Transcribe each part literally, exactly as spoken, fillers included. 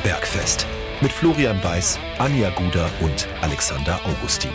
Bergfest mit Florian Weiß, Anja Guder und Alexander Augustin.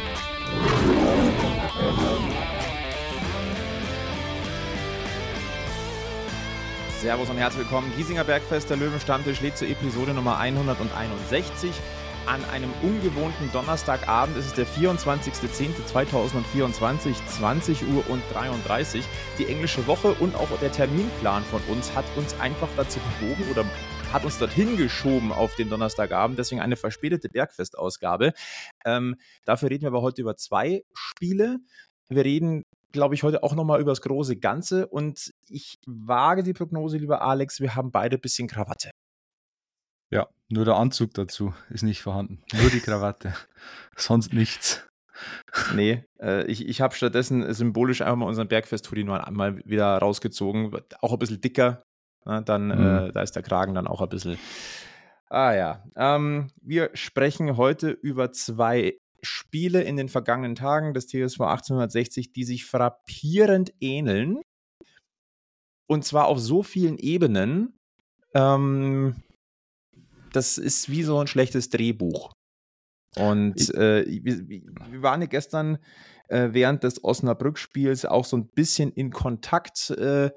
Servus und herzlich willkommen. Giesinger Bergfest, der Löwenstammtisch lädt zur Episode Nummer hunderteinundsechzig. An einem ungewohnten Donnerstagabend ist es der vierundzwanzigster zehnter zweitausendvierundzwanzig, zwanzig Uhr dreiunddreißig. Die englische Woche und auch der Terminplan von uns hat uns einfach dazu bewogen oder hat uns dorthin geschoben auf den Donnerstagabend. Deswegen eine verspätete Bergfest-Ausgabe. Ähm, dafür reden wir aber heute über zwei Spiele. Wir reden, glaube ich, heute auch nochmal über das große Ganze. Und ich wage die Prognose, lieber Alex, wir haben beide ein bisschen Krawatte. Ja, nur der Anzug dazu ist nicht vorhanden. Nur die Krawatte. Sonst nichts. Nee, äh, ich, ich habe stattdessen symbolisch einfach mal unseren Bergfest-Hoodie nur einmal wieder rausgezogen. Auch ein bisschen dicker. Na, dann, mhm. äh, da ist der Kragen dann auch ein bisschen. Ah ja. Ähm, wir sprechen heute über zwei Spiele in den vergangenen Tagen des T S V achtzehnhundertsechzig, die sich frappierend ähneln. Und zwar auf so vielen Ebenen. Ähm, das ist wie so ein schlechtes Drehbuch. Und äh, wir, wir waren ja gestern äh, während des Osnabrück-Spiels auch so ein bisschen in Kontakt. Äh,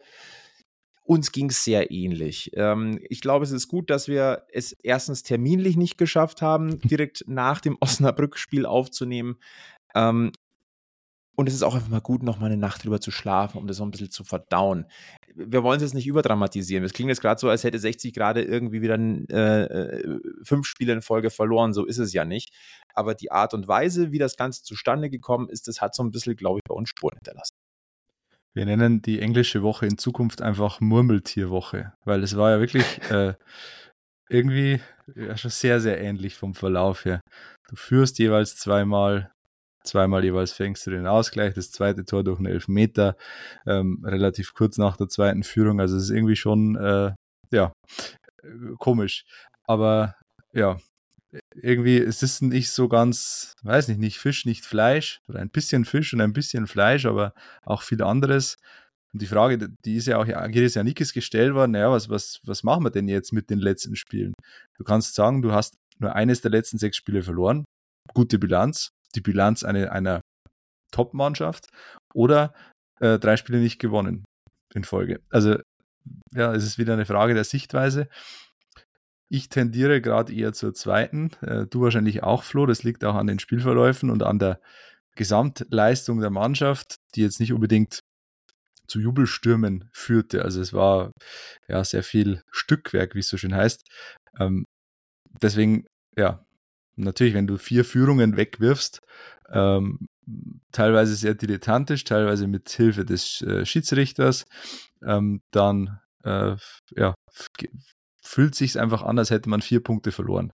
uns ging es sehr ähnlich. Ähm, ich glaube, es ist gut, dass wir es erstens terminlich nicht geschafft haben, direkt nach dem Osnabrück-Spiel aufzunehmen. Ähm, Und es ist auch einfach mal gut, noch mal eine Nacht drüber zu schlafen, um das so ein bisschen zu verdauen. Wir wollen es jetzt nicht überdramatisieren. Es klingt jetzt gerade so, als hätte sechzig gerade irgendwie wieder äh, fünf Spiele in Folge verloren. So ist es ja nicht. Aber die Art und Weise, wie das Ganze zustande gekommen ist, das hat so ein bisschen, glaube ich, bei uns Spuren hinterlassen. Wir nennen die englische Woche in Zukunft einfach Murmeltierwoche, weil es war ja wirklich äh, irgendwie ja, schon sehr, sehr ähnlich vom Verlauf her. Du führst jeweils zweimal, zweimal jeweils fängst du den Ausgleich, das zweite Tor durch einen Elfmeter, ähm, relativ kurz nach der zweiten Führung, also es ist irgendwie schon, äh, ja, komisch, aber ja, irgendwie es ist nicht so ganz, weiß nicht, nicht Fisch, nicht Fleisch, oder ein bisschen Fisch und ein bisschen Fleisch, aber auch viel anderes. Und die Frage, die ist ja auch Agiris Janikis gestellt worden, naja, was, was, was machen wir denn jetzt mit den letzten Spielen? Du kannst sagen, du hast nur eines der letzten sechs Spiele verloren, gute Bilanz, die Bilanz eine, einer Top-Mannschaft, oder äh, drei Spiele nicht gewonnen in Folge. Also ja, es ist wieder eine Frage der Sichtweise. Ich tendiere gerade eher zur zweiten, äh, du wahrscheinlich auch, Flo, das liegt auch an den Spielverläufen und an der Gesamtleistung der Mannschaft, die jetzt nicht unbedingt zu Jubelstürmen führte, also es war ja sehr viel Stückwerk, wie es so schön heißt. Ähm, deswegen, ja, natürlich, wenn du vier Führungen wegwirfst, ähm, teilweise sehr dilettantisch, teilweise mit Hilfe des äh, Schiedsrichters, ähm, dann äh, ja, f- fühlt sich's einfach an, als hätte man vier Punkte verloren.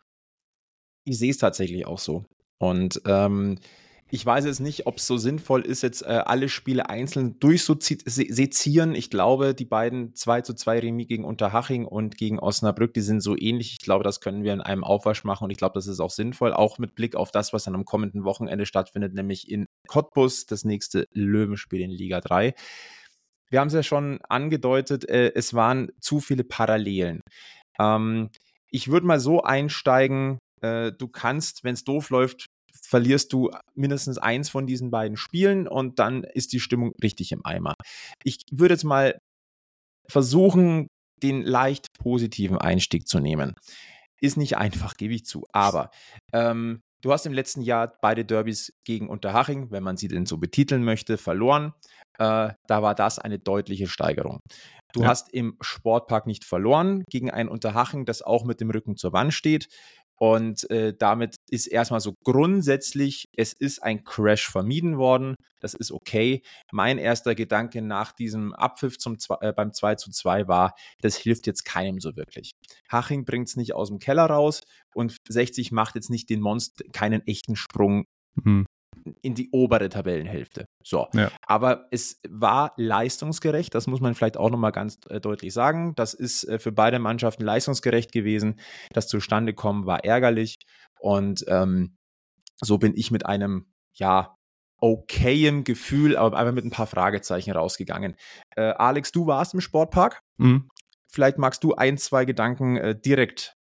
Ich sehe es tatsächlich auch so. Und ähm, ich weiß jetzt nicht, ob es so sinnvoll ist, jetzt äh, alle Spiele einzeln durchzusezieren. Ich glaube, die beiden zwei zu zwei Remis gegen Unterhaching und gegen Osnabrück, die sind so ähnlich. Ich glaube, das können wir in einem Aufwasch machen und ich glaube, das ist auch sinnvoll, auch mit Blick auf das, was dann am kommenden Wochenende stattfindet, nämlich in Cottbus, das nächste Löwenspiel in Liga drei. Wir haben es ja schon angedeutet, äh, es waren zu viele Parallelen. Ähm, ich würde mal so einsteigen, äh, du kannst, wenn es doof läuft, verlierst du mindestens eins von diesen beiden Spielen und dann ist die Stimmung richtig im Eimer. Ich würde jetzt mal versuchen, den leicht positiven Einstieg zu nehmen. Ist nicht einfach, gebe ich zu, aber ähm, du hast im letzten Jahr beide Derbys gegen Unterhaching, wenn man sie denn so betiteln möchte, verloren. Äh, da war das eine deutliche Steigerung. Du ja. hast im Sportpark nicht verloren gegen ein Unterhaching, das auch mit dem Rücken zur Wand steht. Und äh, damit ist erstmal so grundsätzlich, es ist ein Crash vermieden worden. Das ist okay. Mein erster Gedanke nach diesem Abpfiff zum, äh, beim zwei zu zwei war, das hilft jetzt keinem so wirklich. Haching bringt es nicht aus dem Keller raus und sechzig macht jetzt nicht den Monster, keinen echten Sprung mhm. in die obere Tabellenhälfte. So, ja. Aber es war leistungsgerecht, das muss man vielleicht auch nochmal ganz äh, deutlich sagen. Das ist äh, für beide Mannschaften leistungsgerecht gewesen. Das Zustandekommen war ärgerlich und ähm, so bin ich mit einem, ja, okayem Gefühl, aber einfach mit ein paar Fragezeichen rausgegangen. Äh, Alex, du warst im Sportpark. Mhm. Vielleicht magst du ein, zwei Gedanken äh, direkt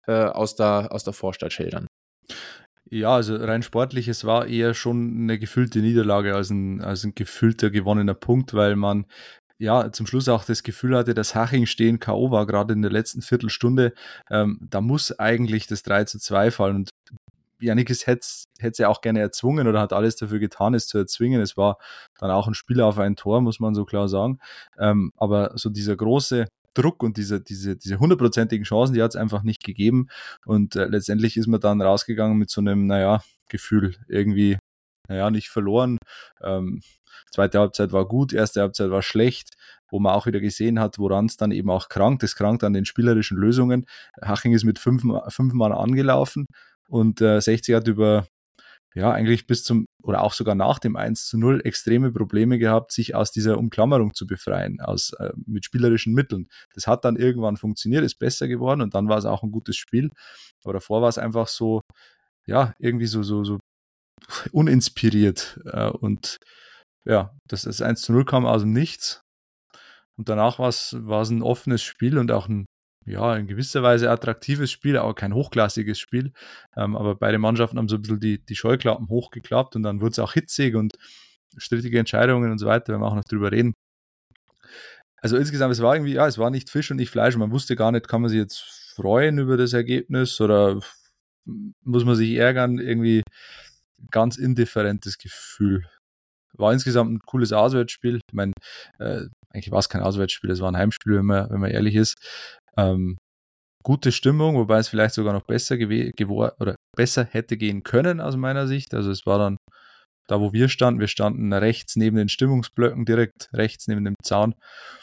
äh, aus, der, aus der Vorstadt schildern. Ja, also rein sportlich, es war eher schon eine gefühlte Niederlage als ein, als ein gefühlter gewonnener Punkt, weil man ja zum Schluss auch das Gefühl hatte, dass Haching stehen K O war, gerade in der letzten Viertelstunde. Ähm, da muss eigentlich das drei zu zwei fallen und Janikis hätte es ja auch gerne erzwungen oder hat alles dafür getan, es zu erzwingen. Es war dann auch ein Spiel auf ein Tor, muss man so klar sagen. Ähm, aber so dieser große Druck und diese diese diese hundertprozentigen Chancen, die hat es einfach nicht gegeben. Und äh, letztendlich ist man dann rausgegangen mit so einem, naja, Gefühl, irgendwie, naja, nicht verloren. Ähm, zweite Halbzeit war gut, erste Halbzeit war schlecht, wo man auch wieder gesehen hat, woran es dann eben auch krankt. Es krankt an den spielerischen Lösungen. Haching ist mit fünf, fünf Mann angelaufen und äh, sechzig hat über, ja, eigentlich bis zum, oder auch sogar nach dem eins zu null extreme Probleme gehabt, sich aus dieser Umklammerung zu befreien, aus, äh, mit spielerischen Mitteln. Das hat dann irgendwann funktioniert, ist besser geworden und dann war es auch ein gutes Spiel. Aber davor war es einfach so, ja, irgendwie so, so, so uninspiriert. Äh, und ja, das, das eins zu null kam aus dem Nichts. Und danach war es ein offenes Spiel und auch ein, ja, in gewisser Weise attraktives Spiel, aber kein hochklassiges Spiel. Ähm, aber beide Mannschaften haben so ein bisschen die, die Scheuklappen hochgeklappt und dann wurde es auch hitzig und strittige Entscheidungen und so weiter, wenn wir auch noch drüber reden. Also insgesamt, es war irgendwie, ja, es war nicht Fisch und nicht Fleisch. Man wusste gar nicht, kann man sich jetzt freuen über das Ergebnis oder muss man sich ärgern? Irgendwie ganz indifferentes Gefühl. War insgesamt ein cooles Auswärtsspiel. Ich meine, äh, eigentlich war es kein Auswärtsspiel, es war ein Heimspiel, wenn man, wenn man ehrlich ist. Ähm, gute Stimmung, wobei es vielleicht sogar noch besser gew- gewor- oder besser hätte gehen können aus meiner Sicht. Also es war dann da, wo wir standen. Wir standen rechts neben den Stimmungsblöcken, direkt rechts neben dem Zaun.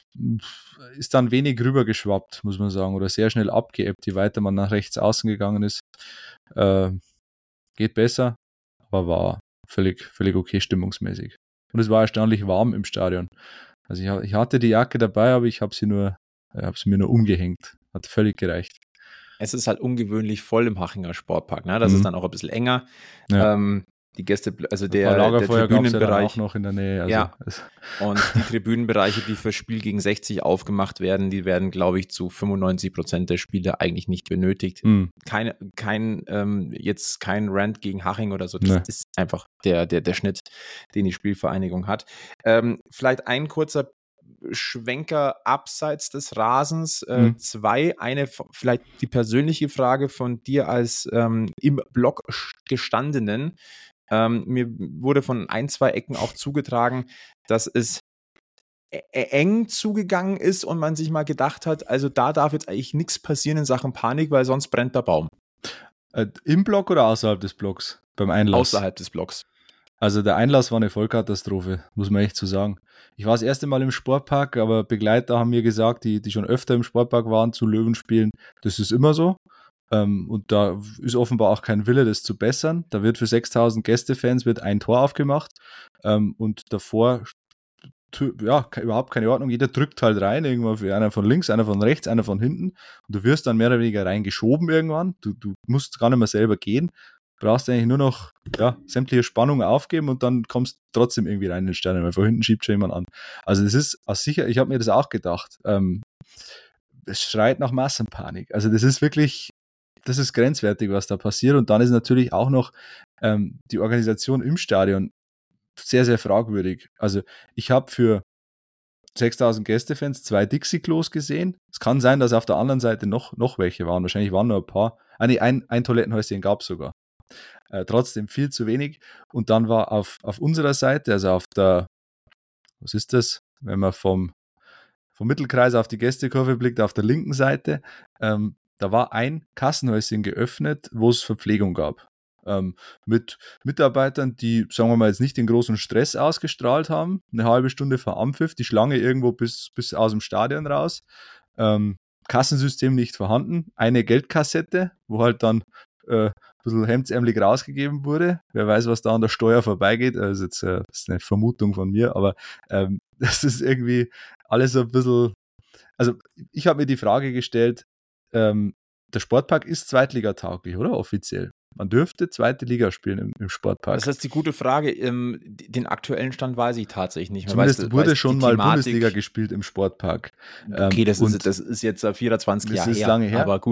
Ist dann wenig rübergeschwappt, muss man sagen, oder sehr schnell abgeebbt, je weiter man nach rechts außen gegangen ist. Äh, geht besser, aber war völlig, völlig okay stimmungsmäßig. Und es war erstaunlich warm im Stadion. Also ich, ich hatte die Jacke dabei, aber ich habe sie nur, ich habe sie mir nur umgehängt. Hat völlig gereicht. Es ist halt ungewöhnlich voll im Hachinger Sportpark, ne? Das mhm. ist dann auch ein bisschen enger. Ja. Ähm, die Gäste, also der, der Tribünenbereich ja auch noch in der Nähe. Also ja. Und die Tribünenbereiche, die für Spiel gegen sechzig aufgemacht werden, die werden, glaube ich, zu fünfundneunzig Prozent der Spiele eigentlich nicht benötigt. Mhm. Keine, kein, ähm, jetzt kein Rant gegen Haching oder so. Das nee. ist einfach der, der, der Schnitt, den die Spielvereinigung hat. Ähm, vielleicht ein kurzer Schwenker abseits des Rasens. Äh, Mhm. Zwei, eine vielleicht die persönliche Frage von dir als ähm, im Block gestandenen. Ähm, mir wurde von ein, zwei Ecken auch zugetragen, dass es e- eng zugegangen ist und man sich mal gedacht hat, also da darf jetzt eigentlich nichts passieren in Sachen Panik, weil sonst brennt der Baum. Äh, Im Block oder außerhalb des Blocks? Beim Einlass? Außerhalb des Blocks. Also der Einlass war eine Vollkatastrophe, muss man echt so sagen. Ich war das erste Mal im Sportpark, aber Begleiter haben mir gesagt, die, die schon öfter im Sportpark waren zu Löwenspielen, das ist immer so. Ähm, und da ist offenbar auch kein Wille, das zu bessern. Da wird für sechstausend Gästefans wird ein Tor aufgemacht ähm, und davor ja, überhaupt keine Ordnung. Jeder drückt halt rein, irgendwann einer von links, einer von rechts, einer von hinten und du wirst dann mehr oder weniger reingeschoben irgendwann. Du, du musst gar nicht mehr selber gehen. Brauchst eigentlich nur noch ja, sämtliche Spannungen aufgeben und dann kommst du trotzdem irgendwie rein in den Stadion, weil von hinten schiebt schon jemand an. Also das ist aus sicher, ich habe mir das auch gedacht. Ähm, es schreit nach Massenpanik. Also das ist wirklich, das ist grenzwertig, was da passiert. Und dann ist natürlich auch noch ähm, die Organisation im Stadion sehr, sehr fragwürdig. Also ich habe für sechstausend Gästefans zwei Dixie-Klos gesehen. Es kann sein, dass auf der anderen Seite noch, noch welche waren. Wahrscheinlich waren nur ein paar. Ah, nee, ein, ein Toilettenhäuschen gab es sogar. Äh, trotzdem viel zu wenig. Und dann war auf, auf unserer Seite, also auf der, was ist das, wenn man vom, vom Mittelkreis auf die Gästekurve blickt, auf der linken Seite, ähm, da war ein Kassenhäuschen geöffnet, wo es Verpflegung gab. Ähm, mit Mitarbeitern, die, sagen wir mal, jetzt nicht den großen Stress ausgestrahlt haben. Eine halbe Stunde vor Anpfiff, die Schlange irgendwo bis, bis aus dem Stadion raus. Ähm, Kassensystem nicht vorhanden. Eine Geldkassette, wo halt dann äh, ein bisschen hemdsärmelig rausgegeben wurde. Wer weiß, was da an der Steuer vorbeigeht. Also jetzt, äh, das ist eine Vermutung von mir, aber ähm, das ist irgendwie alles so ein bisschen. Also ich habe mir die Frage gestellt, ähm, der Sportpark ist zweitligatauglich, oder? Offiziell. Man dürfte zweite Liga spielen im, im Sportpark. Das ist die gute Frage. Ähm, den aktuellen Stand weiß ich tatsächlich nicht mehr. Zumindest weißt, wurde weißt, schon mal Thematik, Bundesliga gespielt im Sportpark. Okay, das, ähm, ist, das ist jetzt vierundzwanzig das Jahre ist her, lange her. aber gut.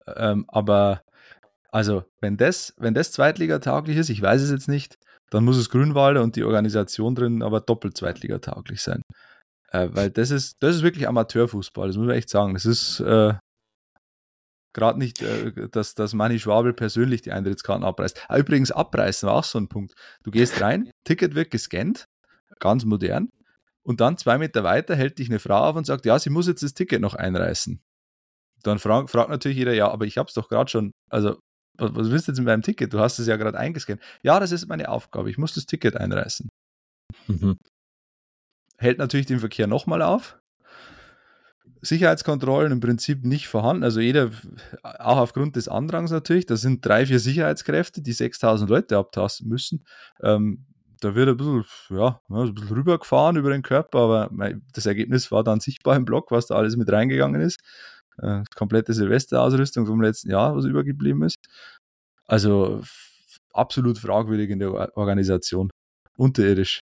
Ähm, aber also, wenn das, wenn das zweitligatauglich ist, ich weiß es jetzt nicht, dann muss es Grünwalder und die Organisation drin aber doppelt zweitligatauglich sein. Äh, weil das ist, das ist wirklich Amateurfußball, das muss man echt sagen. Das ist äh, gerade nicht, äh, dass, dass Manni Schwabel persönlich die Eintrittskarten abreißt. Ah, übrigens, abreißen war auch so ein Punkt. Du gehst rein, Ticket wird gescannt, ganz modern, und dann zwei Meter weiter hält dich eine Frau auf und sagt, ja, sie muss jetzt das Ticket noch einreißen. Dann fragt, fragt natürlich jeder, ja, aber ich habe es doch gerade schon, also was, was willst du jetzt mit meinem Ticket? Du hast es ja gerade eingescannt. Ja, das ist meine Aufgabe, ich muss das Ticket einreißen. Mhm. Hält natürlich den Verkehr nochmal auf. Sicherheitskontrollen im Prinzip nicht vorhanden, also jeder, auch aufgrund des Andrangs natürlich, da sind drei, vier Sicherheitskräfte, die sechstausend Leute abtasten müssen. Ähm, da wird ein bisschen, ja, ein bisschen rübergefahren über den Körper, aber das Ergebnis war dann sichtbar im Block, was da alles mit reingegangen ist. Äh, komplette Silvesterausrüstung vom letzten Jahr, was übergeblieben ist. Also f- absolut fragwürdig in der Organisation. Unterirdisch.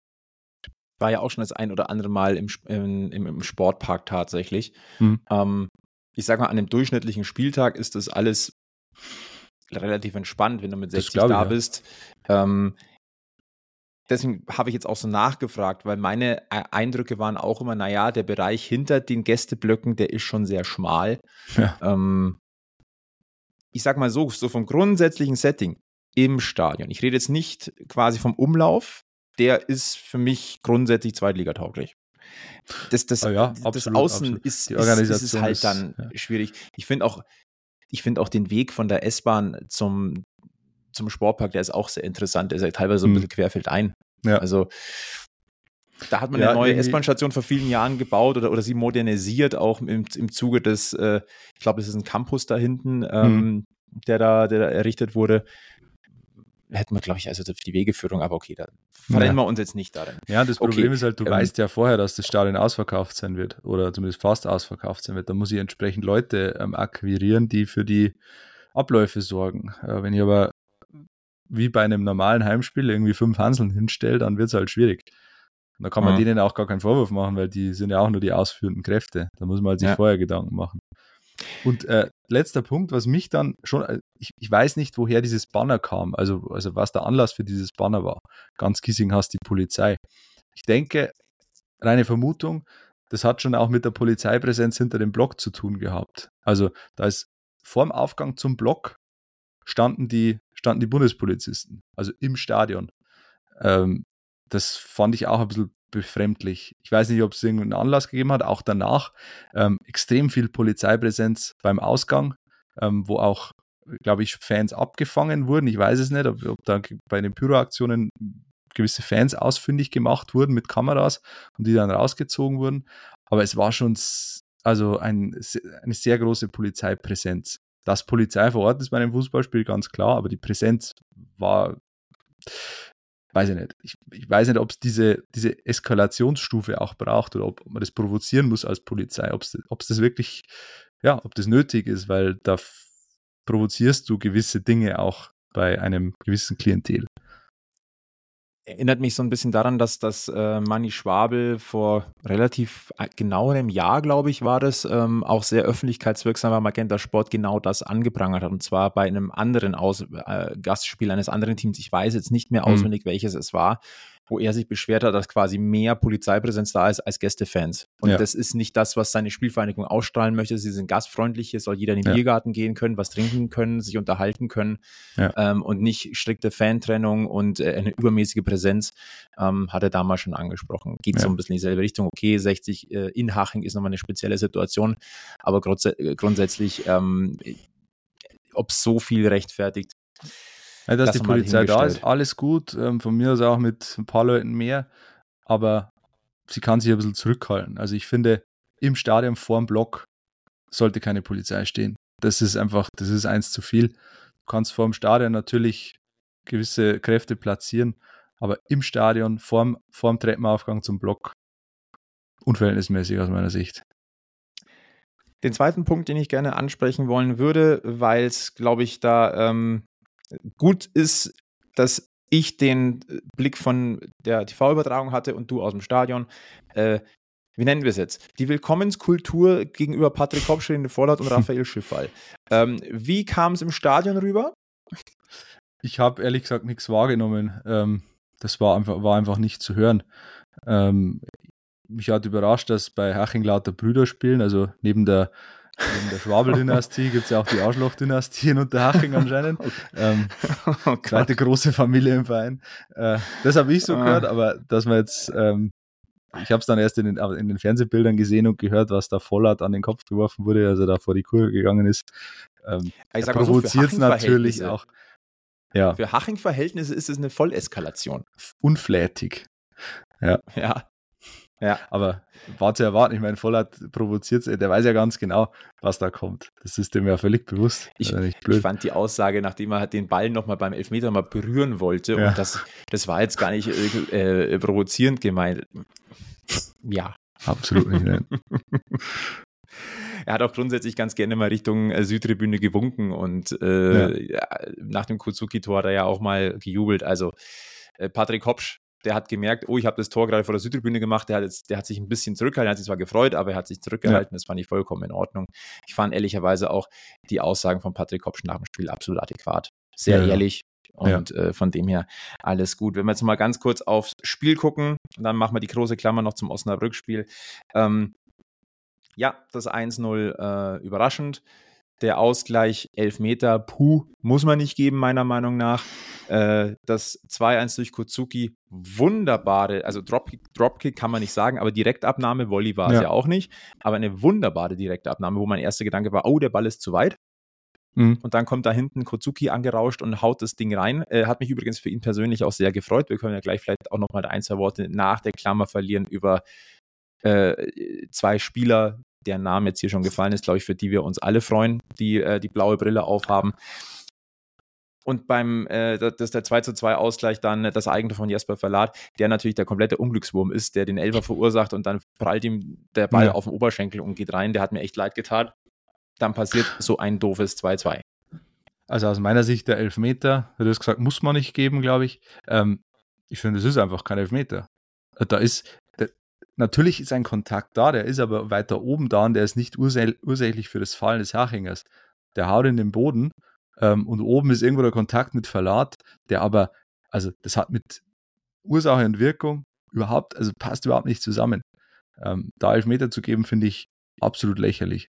War ja auch schon das ein oder andere Mal im, im, im Sportpark tatsächlich. Hm. Ähm, ich sag mal, an einem durchschnittlichen Spieltag ist das alles relativ entspannt, wenn du mit sechzig ich, da ja. bist. Ähm, deswegen habe ich jetzt auch so nachgefragt, weil meine Eindrücke waren auch immer, naja, der Bereich hinter den Gästeblöcken, der ist schon sehr schmal. Ja. Ähm, ich sag mal so, so vom grundsätzlichen Setting im Stadion. Ich rede jetzt nicht quasi vom Umlauf, der ist für mich grundsätzlich zweitligatauglich. Das, das, Ah ja, das absolut, Außen absolut. Ist, Die ist, ist es Organisation halt ist, dann ja. schwierig. Ich finde auch, ich finde auch den Weg von der S-Bahn zum, zum Sportpark, der ist auch sehr interessant. Der ist ja teilweise so ein Hm. bisschen querfeldein. Ja. Also da hat man Ja, eine neue irgendwie- S-Bahn-Station vor vielen Jahren gebaut oder, oder sie modernisiert, auch im, im Zuge des, äh, ich glaube, es ist ein Campus da hinten, ähm, der, da, der da errichtet wurde. Hätten wir, glaube ich, also die Wegeführung, aber okay, da verrennen Ja. wir uns jetzt nicht darin. Ja, das Okay, Problem ist halt, du ähm, weißt ja vorher, dass das Stadion ausverkauft sein wird oder zumindest fast ausverkauft sein wird. Da muss ich entsprechend Leute ähm, akquirieren, die für die Abläufe sorgen. Äh, wenn ich aber wie bei einem normalen Heimspiel irgendwie fünf Hanseln hinstelle, dann wird es halt schwierig. Und da kann man Mhm. denen auch gar keinen Vorwurf machen, weil die sind ja auch nur die ausführenden Kräfte. Da muss man halt sich Ja. vorher Gedanken machen. Und äh, letzter Punkt, was mich dann schon, äh, ich, ich weiß nicht, woher dieses Banner kam, also, also was der Anlass für dieses Banner war. Ganz Giesing hasst die Polizei. Ich denke, reine Vermutung, das hat schon auch mit der Polizeipräsenz hinter dem Block zu tun gehabt. Also da ist vorm Aufgang zum Block standen die, standen die Bundespolizisten, also im Stadion. Ähm, das fand ich auch ein bisschen befremdlich. Ich weiß nicht, ob es irgendeinen Anlass gegeben hat, auch danach. Ähm, extrem viel Polizeipräsenz beim Ausgang, ähm, wo auch, glaube ich, Fans abgefangen wurden. Ich weiß es nicht, ob, ob da bei den Pyroaktionen gewisse Fans ausfindig gemacht wurden mit Kameras und die dann rausgezogen wurden. Aber es war schon also ein, eine sehr große Polizeipräsenz. Dass Polizei vor Ort ist bei einem Fußballspiel, ganz klar, aber die Präsenz war, weiß ich nicht. Ich, ich weiß nicht, ob es diese, diese Eskalationsstufe auch braucht oder ob, ob man das provozieren muss als Polizei, ob es das wirklich, ja, ob das nötig ist, weil da f- provozierst du gewisse Dinge auch bei einem gewissen Klientel. Erinnert mich so ein bisschen daran, dass das äh, Manni Schwabel vor relativ genau einem Jahr, glaube ich, war das, ähm, auch sehr öffentlichkeitswirksamer Magenta Sport genau das angeprangert hat. Und zwar bei einem anderen Aus äh, Gastspiel eines anderen Teams. Ich weiß jetzt nicht mehr Hm. auswendig, welches es war, wo er sich beschwert hat, dass quasi mehr Polizeipräsenz da ist als Gästefans. Und Ja. das ist nicht das, was seine Spielvereinigung ausstrahlen möchte. Sie sind gastfreundlich, hier soll jeder in den Ja. Biergarten gehen können, was trinken können, sich unterhalten können. Ja. Ähm, und nicht strikte Fantrennung und äh, eine übermäßige Präsenz, ähm, hat er damals schon angesprochen. Geht Ja. so ein bisschen in dieselbe Richtung. Okay, sechzig äh, in Haching ist nochmal eine spezielle Situation, aber grunds äh, grundsätzlich, ähm, ob es so viel rechtfertigt, Ja, dass das die mal Polizei da hingestellt. ist, alles gut. Ähm, von mir aus auch mit ein paar Leuten mehr. Aber sie kann sich ein bisschen zurückhalten. Also ich finde, im Stadion vorm Block sollte keine Polizei stehen. Das ist einfach, das ist eins zu viel. Du kannst vorm Stadion natürlich gewisse Kräfte platzieren, aber im Stadion vorm, vorm Treppenaufgang zum Block unverhältnismäßig aus meiner Sicht. Den zweiten Punkt, den ich gerne ansprechen wollen würde, weil es, glaube ich, da ähm, gut ist, dass ich den Blick von der T V-Übertragung hatte und du aus dem Stadion. Äh, wie nennen wir es jetzt? Die Willkommenskultur gegenüber Patrick Kopsch in Vorlaut und Raphael Schiffal. Ähm, wie kam es im Stadion rüber? Ich habe ehrlich gesagt nichts wahrgenommen. Ähm, das war einfach, war einfach nicht zu hören. Ähm, mich hat überrascht, dass bei Haching lauter Brüder spielen. Also neben der, neben der Schwabel-Dynastie gibt es ja auch die Arschloch-Dynastie in Unterhaching anscheinend. Ähm, Oh zweite große Familie im Verein. Äh, das habe ich so Ah. gehört, aber dass man jetzt, ähm, ich habe es dann erst in den, in den Fernsehbildern gesehen und gehört, was da Vollert an den Kopf geworfen wurde, als er da vor die Kurve gegangen ist. Ähm, Ich er sag mal so, für provoziert es natürlich Haching-Verhältnisse- auch. Ja, Für Haching-Verhältnisse ist es eine Volleskalation. unflätig. Ja. Ja. Aber war zu erwarten, ich meine, Vollert provoziert es, der weiß ja ganz genau, was da kommt. Das ist dem ja völlig bewusst. Ich, Das ist nicht blöd. ich fand die Aussage, nachdem er den Ball nochmal beim Elfmeter mal berühren wollte, Ja. und das, das war jetzt gar nicht äh, äh, provozierend gemeint. Ja. Absolut nicht. Nein. Er hat auch grundsätzlich ganz gerne mal Richtung äh, Südtribüne gewunken und äh, ja. nach dem Kozuki-Tor hat er ja auch mal gejubelt. Also äh, Patrick Kopsch, der hat gemerkt, oh, ich habe das Tor gerade vor der Südtribüne gemacht, der hat, jetzt, der hat sich ein bisschen zurückgehalten, er hat sich zwar gefreut, aber er hat sich zurückgehalten, ja. Das fand ich vollkommen in Ordnung. Ich fand ehrlicherweise auch die Aussagen von Patrick Kopsch nach dem Spiel absolut adäquat. Sehr ja, ehrlich. Und ja. äh, von dem her alles gut. Wenn wir jetzt mal ganz kurz aufs Spiel gucken, dann machen wir die große Klammer noch zum Osnabrück-Spiel. Ähm, ja, das eins null äh, überraschend. Der Ausgleich Elfmeter, puh, muss man nicht geben, meiner Meinung nach. Äh, das zwei eins durch Kozuki, wunderbare, also Dropkick, Dropkick kann man nicht sagen, aber Direktabnahme, Volley war es ja. ja auch nicht, aber eine wunderbare Direktabnahme, wo mein erster Gedanke war, oh, der Ball ist zu weit. Mhm. Und dann kommt da hinten Kozuki angerauscht und haut das Ding rein. Äh, hat mich übrigens für ihn persönlich auch sehr gefreut. Wir können ja gleich vielleicht auch nochmal ein, zwei Worte nach der Klammer verlieren über äh, zwei Spieler, deren Name jetzt hier schon gefallen ist, glaube ich, für die wir uns alle freuen, die äh, die blaue Brille aufhaben. Und beim, äh, das ist der zwei zu zwei Ausgleich dann das Eigentor von Jesper Verlat, der natürlich der komplette Unglückswurm ist, der den Elfer verursacht und dann prallt ihm der Ball ja. auf den Oberschenkel und geht rein. Der hat mir echt leid getan. Dann passiert so ein doofes zwei zwei. Also aus meiner Sicht der Elfmeter, du hast gesagt, muss man nicht geben, glaube ich. Ähm, ich finde, es ist einfach kein Elfmeter. Da ist, der, natürlich ist ein Kontakt da, der ist aber weiter oben da und der ist nicht ursäch- ursächlich für das Fallen des Hachingers. Der haut in den Boden ähm, und oben ist irgendwo der Kontakt mit Verlat, der aber, also das hat mit Ursache und Wirkung überhaupt, also passt überhaupt nicht zusammen. Ähm, da Elfmeter zu geben, finde ich absolut lächerlich.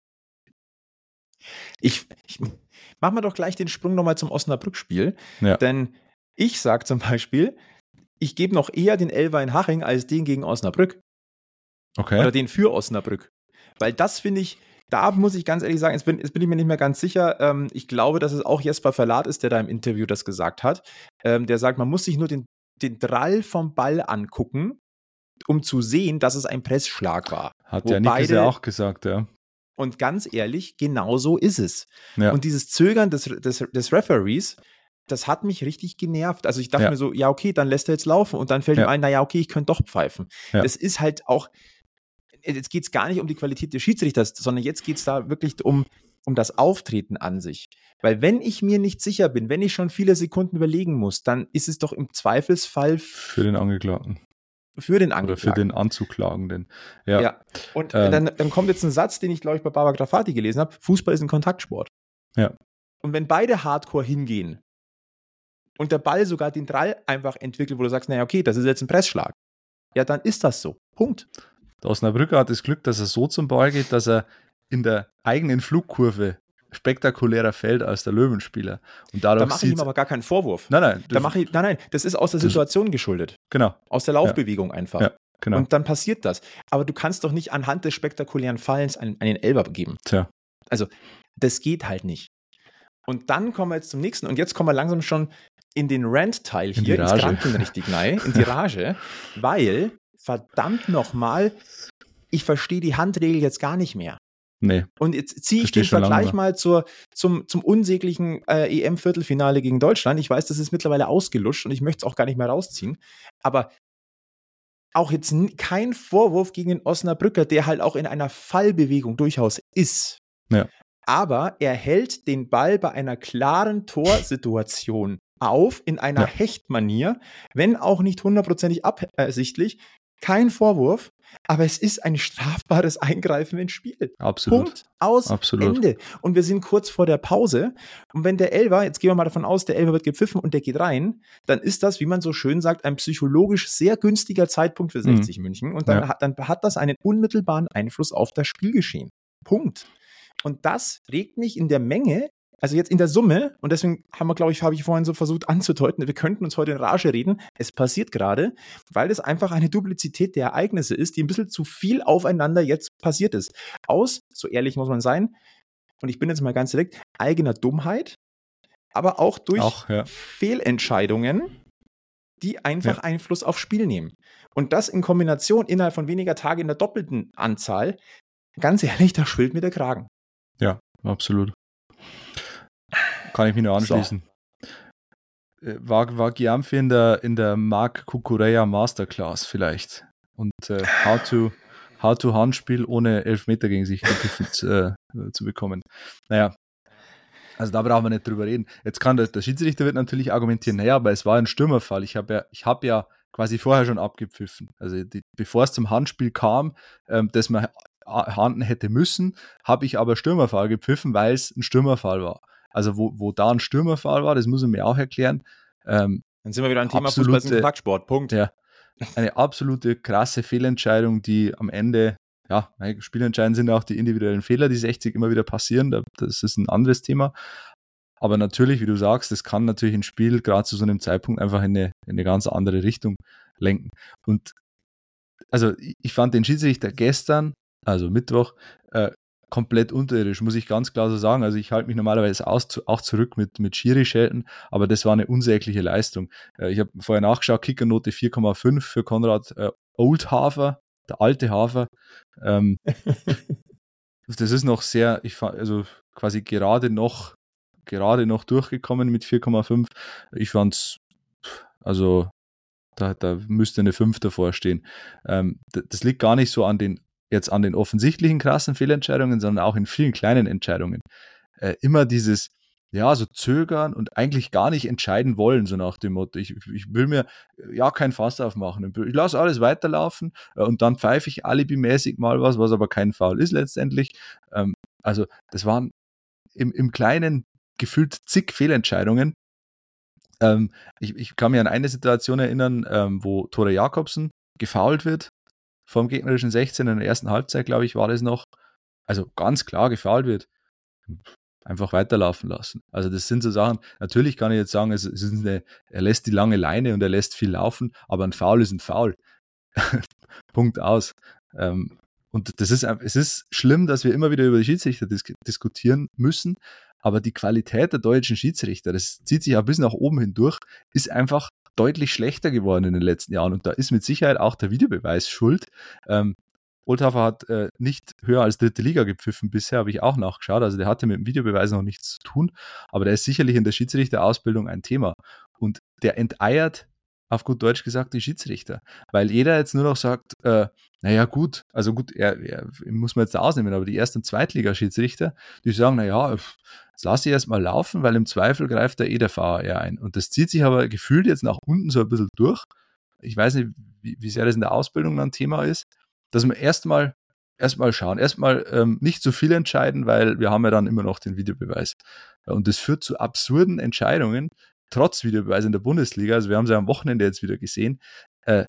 Ich, ich mach mal doch gleich den Sprung nochmal zum Osnabrück-Spiel, ja. denn ich sage zum Beispiel, ich gebe noch eher den Elfer in Haching als den gegen Osnabrück. Okay. Oder den für Osnabrück. Weil das finde ich, da muss ich ganz ehrlich sagen, jetzt bin, jetzt bin ich mir nicht mehr ganz sicher, ähm, ich glaube, dass es auch Jesper Verlat ist, der da im Interview das gesagt hat, ähm, der sagt, man muss sich nur den, den Drall vom Ball angucken, um zu sehen, dass es ein Pressschlag war. Hat ja Nickes ja auch gesagt, ja. Und ganz ehrlich, genau so ist es. Ja. Und dieses Zögern des, des, des Referees, das hat mich richtig genervt. Also ich dachte ja. mir so, ja okay, dann lässt er jetzt laufen. Und dann fällt ja. ihm ein, naja okay, ich könnte doch pfeifen. Ja. Das ist halt auch, jetzt geht es gar nicht um die Qualität des Schiedsrichters, sondern jetzt geht es da wirklich um, um das Auftreten an sich. Weil wenn ich mir nicht sicher bin, wenn ich schon viele Sekunden überlegen muss, dann ist es doch im Zweifelsfall für den Angeklagten. Für den Angeklagten. Oder für den Anzuklagenden. Ja. ja. Und ähm. dann, dann kommt jetzt ein Satz, den ich, glaube ich, bei Baba Grafati gelesen habe. Fußball ist ein Kontaktsport. Ja. Und wenn beide Hardcore hingehen und der Ball sogar den Drall einfach entwickelt, wo du sagst, naja, okay, das ist jetzt ein Pressschlag. Ja, dann ist das so. Punkt. Der Osnabrücker hat das Glück, dass er so zum Ball geht, dass er in der eigenen Flugkurve spektakulärer fällt als der Löwenspieler. Und dadurch da mache ich ihm aber gar keinen Vorwurf. Nein, nein. Da mache ich, nein, nein, das ist aus der Situation geschuldet. Genau. Aus der Laufbewegung ja. einfach. Ja, genau. Und dann passiert das. Aber du kannst doch nicht anhand des spektakulären Fallens einen, einen Elfer geben. Tja. Also, das geht halt nicht. Und dann kommen wir jetzt zum nächsten. Und jetzt kommen wir langsam schon in den Rant-Teil in hier, ins Krankenrichtig rein, in die Rage, weil, verdammt nochmal, ich verstehe die Handregel jetzt gar nicht mehr. Nee. Und jetzt ziehe ich den Vergleich mal zur, zum, zum unsäglichen äh, E M-Viertelfinale gegen Deutschland. Ich weiß, das ist mittlerweile ausgelutscht und ich möchte es auch gar nicht mehr rausziehen. Aber auch jetzt n- kein Vorwurf gegen den Osnabrücker, der halt auch in einer Fallbewegung durchaus ist. Ja. Aber er hält den Ball bei einer klaren Torsituation auf, in einer ja. Hechtmanier, wenn auch nicht hundertprozentig absichtlich. kein Vorwurf, aber es ist ein strafbares Eingreifen ins Spiel. Absolut. Punkt, aus, Absolut. Ende. Und wir sind kurz vor der Pause. Und wenn der Elfer, jetzt gehen wir mal davon aus, der Elfer wird gepfiffen und der geht rein, dann ist das, wie man so schön sagt, ein psychologisch sehr günstiger Zeitpunkt für sechzig mhm. München. Und dann, ja. hat, dann hat das einen unmittelbaren Einfluss auf das Spielgeschehen. Punkt. Und das regt mich in der Menge, also jetzt in der Summe, und deswegen haben wir, glaube ich, habe ich vorhin so versucht anzudeuten, wir könnten uns heute in Rage reden. Es passiert gerade, weil es einfach eine Duplizität der Ereignisse ist, die ein bisschen zu viel aufeinander jetzt passiert ist. Aus, so ehrlich muss man sein, und ich bin jetzt mal ganz direkt, eigener Dummheit, aber auch durch auch, ja. Fehlentscheidungen, die einfach ja. Einfluss aufs Spiel nehmen. Und das in Kombination innerhalb von weniger Tagen in der doppelten Anzahl, ganz ehrlich, da schwillt mir der Kragen. Ja, absolut. Kann ich mich nur anschließen. So. War, war Gyamfi in der, in der Marc Cucurella Masterclass vielleicht. Und äh, how to, how to Handspiel ohne Elfmeter gegen sich äh, zu bekommen. Naja, also da brauchen wir nicht drüber reden. Jetzt kann der, der Schiedsrichter wird natürlich argumentieren, naja, aber es war ein Stürmerfall. Ich habe ja, ich hab ja quasi vorher schon abgepfiffen. Also die, bevor es zum Handspiel kam, ähm, das man handen hätte müssen, habe ich aber Stürmerfall gepfiffen, weil es ein Stürmerfall war. Also wo, wo da ein Stürmerfall war, das muss er mir auch erklären. Ähm, Dann sind wir wieder ein Thema Fußball und Kontaktsport, Punkt. Ja, eine absolute krasse Fehlentscheidung, die am Ende, ja, spielentscheidend sind auch die individuellen Fehler, die sechzig immer wieder passieren, das ist ein anderes Thema. Aber natürlich, wie du sagst, das kann natürlich ein Spiel gerade zu so einem Zeitpunkt einfach in eine, in eine ganz andere Richtung lenken. Und also ich fand den Schiedsrichter gestern, also Mittwoch, äh, komplett unterirdisch, muss ich ganz klar so sagen. Also ich halte mich normalerweise aus, auch zurück mit, mit Schiri-Schelten, aber das war eine unsägliche Leistung. Äh, ich habe vorher nachgeschaut, Kickernote vier Komma fünf für Konrad äh, Oldhafer, der alte Hafer. Ähm, das ist noch sehr, ich fand, also quasi gerade noch, gerade noch durchgekommen mit vier Komma fünf. Ich fand's, also da, da müsste eine fünf davor stehen. Ähm, das liegt gar nicht so an den jetzt an den offensichtlichen krassen Fehlentscheidungen, sondern auch in vielen kleinen Entscheidungen. Äh, immer dieses, ja, so zögern und eigentlich gar nicht entscheiden wollen, so nach dem Motto, ich, ich will mir ja kein Fass aufmachen. Ich lasse alles weiterlaufen äh, und dann pfeife ich alibimäßig mal was, was aber kein Foul ist letztendlich. Ähm, also das waren im, im Kleinen gefühlt zig Fehlentscheidungen. Ähm, ich, ich kann mich an eine Situation erinnern, ähm, wo Tore Jakobsen gefoult wird, vom gegnerischen sechzehn in der ersten Halbzeit, glaube ich, war das noch. Also ganz klar gefoult wird. Einfach weiterlaufen lassen. Also das sind so Sachen, natürlich kann ich jetzt sagen, es ist eine, er lässt die lange Leine und er lässt viel laufen, aber ein Foul ist ein Foul. Punkt aus. Ähm, und das ist, es ist schlimm, dass wir immer wieder über die Schiedsrichter dis- diskutieren müssen, aber die Qualität der deutschen Schiedsrichter, das zieht sich ja bis nach oben hindurch, ist einfach deutlich schlechter geworden in den letzten Jahren und da ist mit Sicherheit auch der Videobeweis schuld. Ähm, Oldhafer hat äh, nicht höher als dritte Liga gepfiffen bisher, habe ich auch nachgeschaut, also der hatte mit dem Videobeweis noch nichts zu tun, aber der ist sicherlich in der Schiedsrichterausbildung ein Thema und der enteiert, auf gut Deutsch gesagt, die Schiedsrichter, weil jeder jetzt nur noch sagt, äh, naja gut, also gut, er, er muss man jetzt da ausnehmen, aber die Erst- und Zweitliga-Schiedsrichter, die sagen, naja, jetzt lass ich erst mal laufen, weil im Zweifel greift da eh der V A R ein. Und das zieht sich aber gefühlt jetzt nach unten so ein bisschen durch. Ich weiß nicht, wie, wie sehr das in der Ausbildung dann Thema ist, dass wir erstmal erstmal schauen, erstmal ähm, nicht zu viel entscheiden, weil wir haben ja dann immer noch den Videobeweis. Und das führt zu absurden Entscheidungen, trotz Videobeweis in der Bundesliga. Also wir haben sie am Wochenende jetzt wieder gesehen. Äh,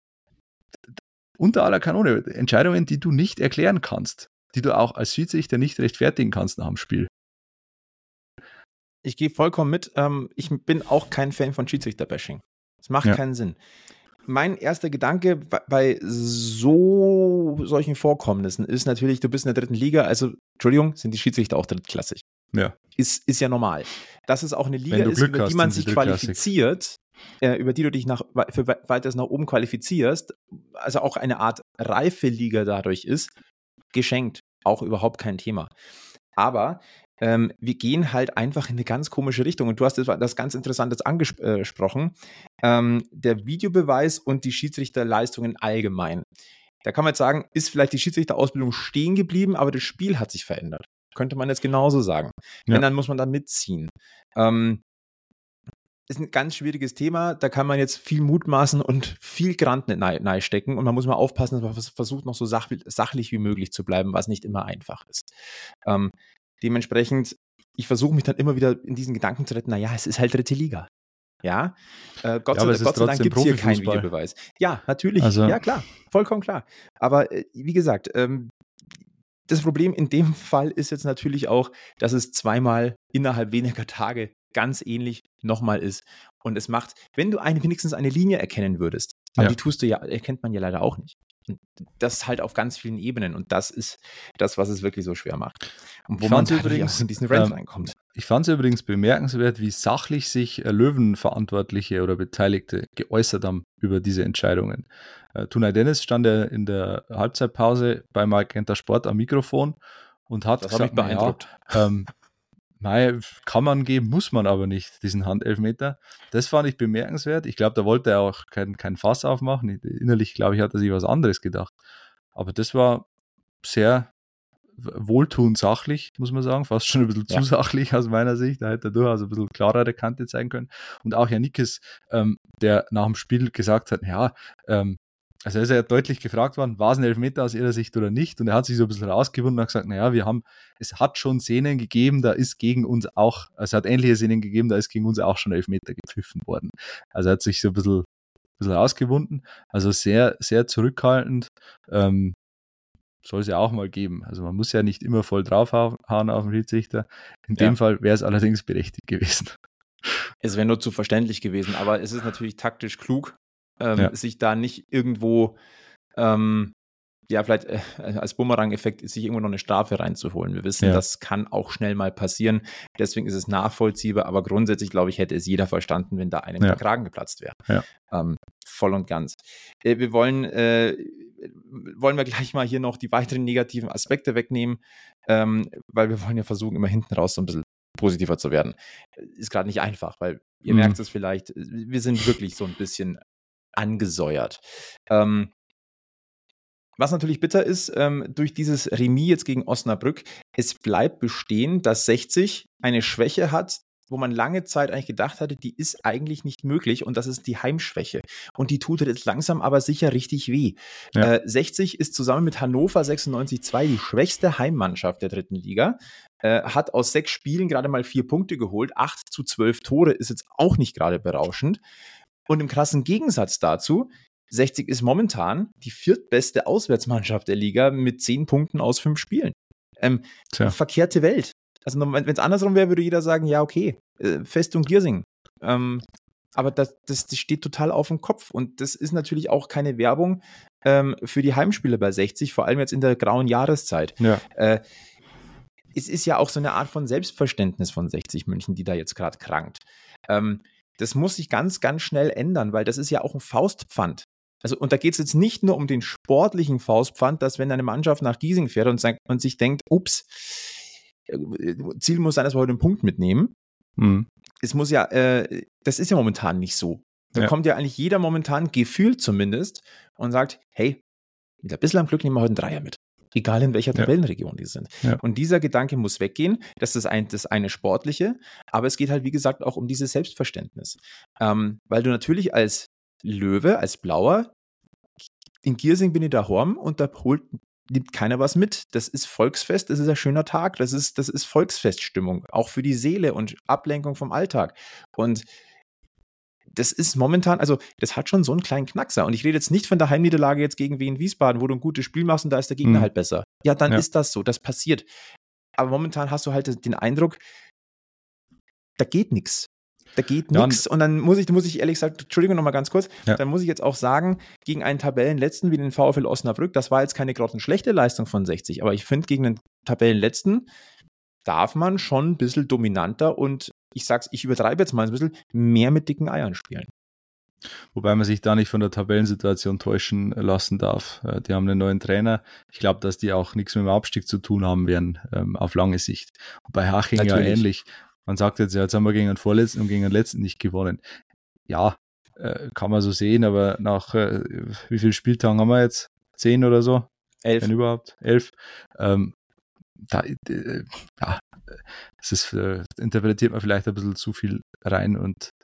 unter aller Kanone, Entscheidungen, die du nicht erklären kannst, die du auch als Schiedsrichter nicht rechtfertigen kannst nach dem Spiel. Ich gehe vollkommen mit. Ähm, ich bin auch kein Fan von Schiedsrichter-Bashing. Das macht ja keinen Sinn. Mein erster Gedanke bei, bei so solchen Vorkommnissen ist natürlich, du bist in der dritten Liga, also, Entschuldigung, sind die Schiedsrichter auch drittklassig. Ja. Ist, ist ja normal. Dass es auch eine Liga ist, Glück über hast, die man sich qualifiziert, äh, über die du dich nach, für weiteres nach oben qualifizierst, also auch eine Art reife Liga dadurch ist, geschenkt. Auch überhaupt kein Thema. Aber ähm, wir gehen halt einfach in eine ganz komische Richtung. Und du hast das, das ganz Interessantes angesprochen. Ähm, der Videobeweis und die Schiedsrichterleistungen allgemein. Da kann man jetzt sagen, ist vielleicht die Schiedsrichterausbildung stehen geblieben, aber das Spiel hat sich verändert. Könnte man jetzt genauso sagen. Ja. Wenn, dann muss man da mitziehen. Ähm, ist ein ganz schwieriges Thema. Da kann man jetzt viel mutmaßen und viel Grand nahe stecken. Und man muss mal aufpassen, dass man versucht, noch so sach, sachlich wie möglich zu bleiben, was nicht immer einfach ist. Ähm, dementsprechend, ich versuche mich dann immer wieder in diesen Gedanken zu retten, naja, es ist halt dritte Liga. Ja, äh, Gott, ja, sei, Gott sei Dank gibt es hier keinen Videobeweis. Ja, natürlich, also, ja klar, vollkommen klar. Aber äh, wie gesagt, ähm, das Problem in dem Fall ist jetzt natürlich auch, dass es zweimal innerhalb weniger Tage ganz ähnlich nochmal ist. Und es macht, wenn du eine, wenigstens eine Linie erkennen würdest, aber ja. die tust du ja, erkennt man ja leider auch nicht. Und das halt auf ganz vielen Ebenen. Und das ist das, was es wirklich so schwer macht. Und wo man übrigens in diesen Rant ähm, reinkommt. Ich fand es übrigens bemerkenswert, wie sachlich sich äh, Löwenverantwortliche oder Beteiligte geäußert haben über diese Entscheidungen. Äh, Tunay Dennis stand ja in der Halbzeitpause bei Magenta Sport am Mikrofon und hat das gesagt, mich beeindruckt. Ja, ähm, Nein, kann man geben, muss man aber nicht, diesen Handelfmeter. Das fand ich bemerkenswert. Ich glaube, da wollte er auch kein, kein Fass aufmachen. Innerlich, glaube ich, hat er sich was anderes gedacht. Aber das war sehr wohltuend sachlich, muss man sagen. Fast schon ein bisschen ja. zu sachlich aus meiner Sicht. Da hätte er durchaus ein bisschen klarere Kante zeigen können. Und auch Janikis, ähm, der nach dem Spiel gesagt hat, ja, ähm, also er ist ja deutlich gefragt worden, war es ein Elfmeter aus ihrer Sicht oder nicht? Und er hat sich so ein bisschen rausgewunden und hat gesagt, naja, wir haben, es hat schon Szenen gegeben, da ist gegen uns auch, also es hat ähnliche Szenen gegeben, da ist gegen uns auch schon Elfmeter gepfiffen worden. Also er hat sich so ein bisschen, ein bisschen rausgewunden. Also sehr, sehr zurückhaltend. Ähm, soll es ja auch mal geben. Also man muss ja nicht immer voll draufhauen auf den Schiedsrichter. In ja. dem Fall wäre es allerdings berechtigt gewesen. Es wäre nur zu verständlich gewesen, aber es ist natürlich taktisch klug, Ähm, ja. sich da nicht irgendwo, ähm, ja, vielleicht äh, als Bumerang-Effekt sich irgendwo noch eine Strafe reinzuholen. Wir wissen, ja. das kann auch schnell mal passieren. Deswegen ist es nachvollziehbar, aber grundsätzlich, glaube ich, hätte es jeder verstanden, wenn da einem ja. der Kragen geplatzt wäre. Ja. Ähm, voll und ganz. Äh, wir wollen, äh, wollen wir gleich mal hier noch die weiteren negativen Aspekte wegnehmen, ähm, weil wir wollen ja versuchen, immer hinten raus so ein bisschen positiver zu werden. Ist gerade nicht einfach, weil ihr mhm. merkt es vielleicht, wir sind wirklich so ein bisschen angesäuert. Ähm, was natürlich bitter ist, ähm, durch dieses Remis jetzt gegen Osnabrück, es bleibt bestehen, dass sechzig eine Schwäche hat, wo man lange Zeit eigentlich gedacht hatte, die ist eigentlich nicht möglich und das ist die Heimschwäche. Und die tut jetzt langsam aber sicher richtig weh. Ja. Äh, sechzig ist zusammen mit Hannover sechsundneunzig zwei die schwächste Heimmannschaft der dritten Liga, äh, hat aus sechs Spielen gerade mal vier Punkte geholt, acht zu zwölf Tore ist jetzt auch nicht gerade berauschend. Und im krassen Gegensatz dazu, sechzig ist momentan die viertbeste Auswärtsmannschaft der Liga mit zehn Punkten aus fünf Spielen. Ähm, verkehrte Welt. Also wenn es andersrum wäre, würde jeder sagen, ja okay, äh, Festung Giersing. Ähm, aber das, das, das steht total auf dem Kopf. Und das ist natürlich auch keine Werbung ähm, für die Heimspiele bei sechzig, vor allem jetzt in der grauen Jahreszeit. Ja. Äh, es ist ja auch so eine Art von Selbstverständnis von sechzig München, die da jetzt gerade krankt. Ähm, Das muss sich ganz, ganz schnell ändern, weil das ist ja auch ein Faustpfand. Also, und da geht es jetzt nicht nur um den sportlichen Faustpfand, dass wenn eine Mannschaft nach Giesing fährt und, sagt, und sich denkt, ups, Ziel muss sein, dass wir heute einen Punkt mitnehmen. Mhm. Es muss ja, äh, das ist ja momentan nicht so. Da ja. kommt ja eigentlich jeder momentan, gefühlt zumindest, und sagt, hey, mit ein bisschen am Glück nehmen wir heute einen Dreier mit. Egal in welcher Tabellenregion ja. die sind. Ja. Und dieser Gedanke muss weggehen. Das ist ein, das eine Sportliche, aber es geht halt, wie gesagt, auch um dieses Selbstverständnis. Ähm, weil du natürlich als Löwe, als Blauer, in Giersing bin ich daheim und da holt, nimmt keiner was mit. Das ist Volksfest, das ist ein schöner Tag, das ist, das ist Volksfeststimmung, auch für die Seele und Ablenkung vom Alltag. Und das ist momentan, also das hat schon so einen kleinen Knackser. Und ich rede jetzt nicht von der Heimniederlage jetzt gegen Wien Wiesbaden, wo du ein gutes Spiel machst und da ist der Gegner mhm. halt besser. Ja, dann ja. ist das so, das passiert. Aber momentan hast du halt den Eindruck, da geht nichts. Da geht ja, nichts. Und dann muss ich, muss ich ehrlich sagen, Entschuldigung nochmal ganz kurz, ja. dann muss ich jetzt auch sagen, gegen einen Tabellenletzten wie den VfL Osnabrück, das war jetzt keine grottenschlechte Leistung von sechzig, aber ich finde, gegen einen Tabellenletzten darf man schon ein bisschen dominanter und ich sag's, ich übertreibe jetzt mal ein bisschen, mehr mit dicken Eiern spielen. Wobei man sich da nicht von der Tabellensituation täuschen lassen darf. Die haben einen neuen Trainer. Ich glaube, dass die auch nichts mit dem Abstieg zu tun haben werden, ähm, auf lange Sicht. Und bei Haching Natürlich. ja ähnlich. Man sagt jetzt, ja, jetzt haben wir gegen den Vorletzten und gegen den Letzten nicht gewonnen. Ja, äh, kann man so sehen, aber nach äh, wie vielen Spieltagen haben wir jetzt? Zehn oder so? Elf. Wenn überhaupt? Elf. Ähm, da, äh, ja, das ist, äh, interpretiert man vielleicht ein bisschen zu viel rein und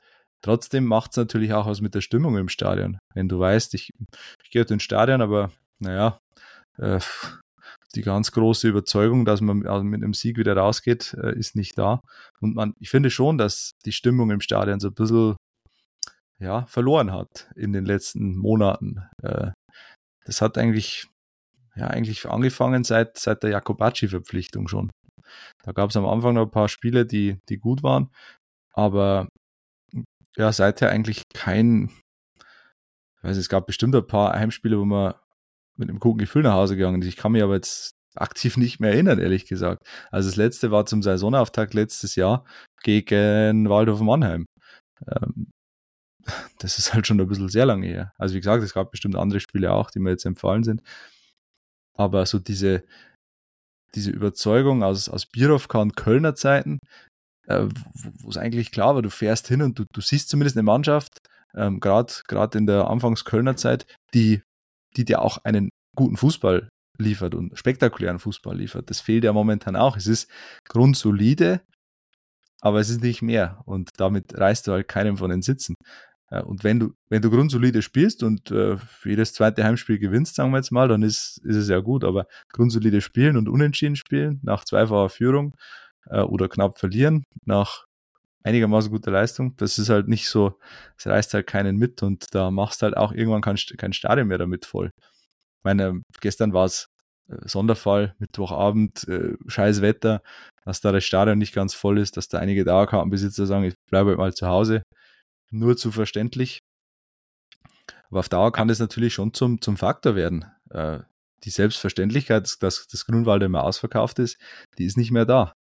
Trotzdem macht es natürlich auch was mit der Stimmung im Stadion. Wenn du weißt, ich, ich gehe ins Stadion, aber naja, äh, die ganz große Überzeugung, dass man also mit einem Sieg wieder rausgeht, äh, ist nicht da. Und man, ich finde schon, dass die Stimmung im Stadion so ein bisschen ja, verloren hat in den letzten Monaten. Äh, das hat eigentlich, ja, eigentlich angefangen seit, seit der Jacobacci-Verpflichtung schon. Da gab es am Anfang noch ein paar Spiele, die, die gut waren, aber ja, seither eigentlich kein, ich weiß, es gab bestimmt ein paar Heimspiele, wo man mit einem guten Gefühl nach Hause gegangen ist. Ich kann mich aber jetzt aktiv nicht mehr erinnern, ehrlich gesagt. Also das letzte war zum Saisonauftakt letztes Jahr gegen Waldhof Mannheim. Ähm, das ist halt schon ein bisschen sehr lange her. Also wie gesagt, es gab bestimmt andere Spiele auch, die mir jetzt empfallen sind. Aber so diese, diese Überzeugung aus, aus Bierovka und Kölner Zeiten, äh, wo es eigentlich klar war, du fährst hin und du, du siehst zumindest eine Mannschaft, ähm, gerade gerade in der Anfangs-Kölner Zeit, die, die dir auch einen guten Fußball liefert und spektakulären Fußball liefert. Das fehlt ja momentan auch. Es ist grundsolide, aber es ist nicht mehr und damit reißt du halt keinem von den Sitzen. Und wenn du, wenn du grundsolide spielst und äh, jedes zweite Heimspiel gewinnst, sagen wir jetzt mal, dann ist, ist es ja gut, aber grundsolide spielen und unentschieden spielen nach zweifacher Führung äh, oder knapp verlieren nach einigermaßen guter Leistung, das ist halt nicht so, es reißt halt keinen mit und da machst halt auch irgendwann kein, kein Stadion mehr damit voll. Ich meine, gestern war es äh, Sonderfall, Mittwochabend, äh, scheiß Wetter, dass da das Stadion nicht ganz voll ist, dass da einige Dauerkartenbesitzer sagen, ich bleibe halt mal zu Hause. Nur zu verständlich. Aber auf Dauer kann das natürlich schon zum, zum Faktor werden. Äh, die Selbstverständlichkeit, dass das Grünwalder immer ausverkauft ist, die ist nicht mehr da.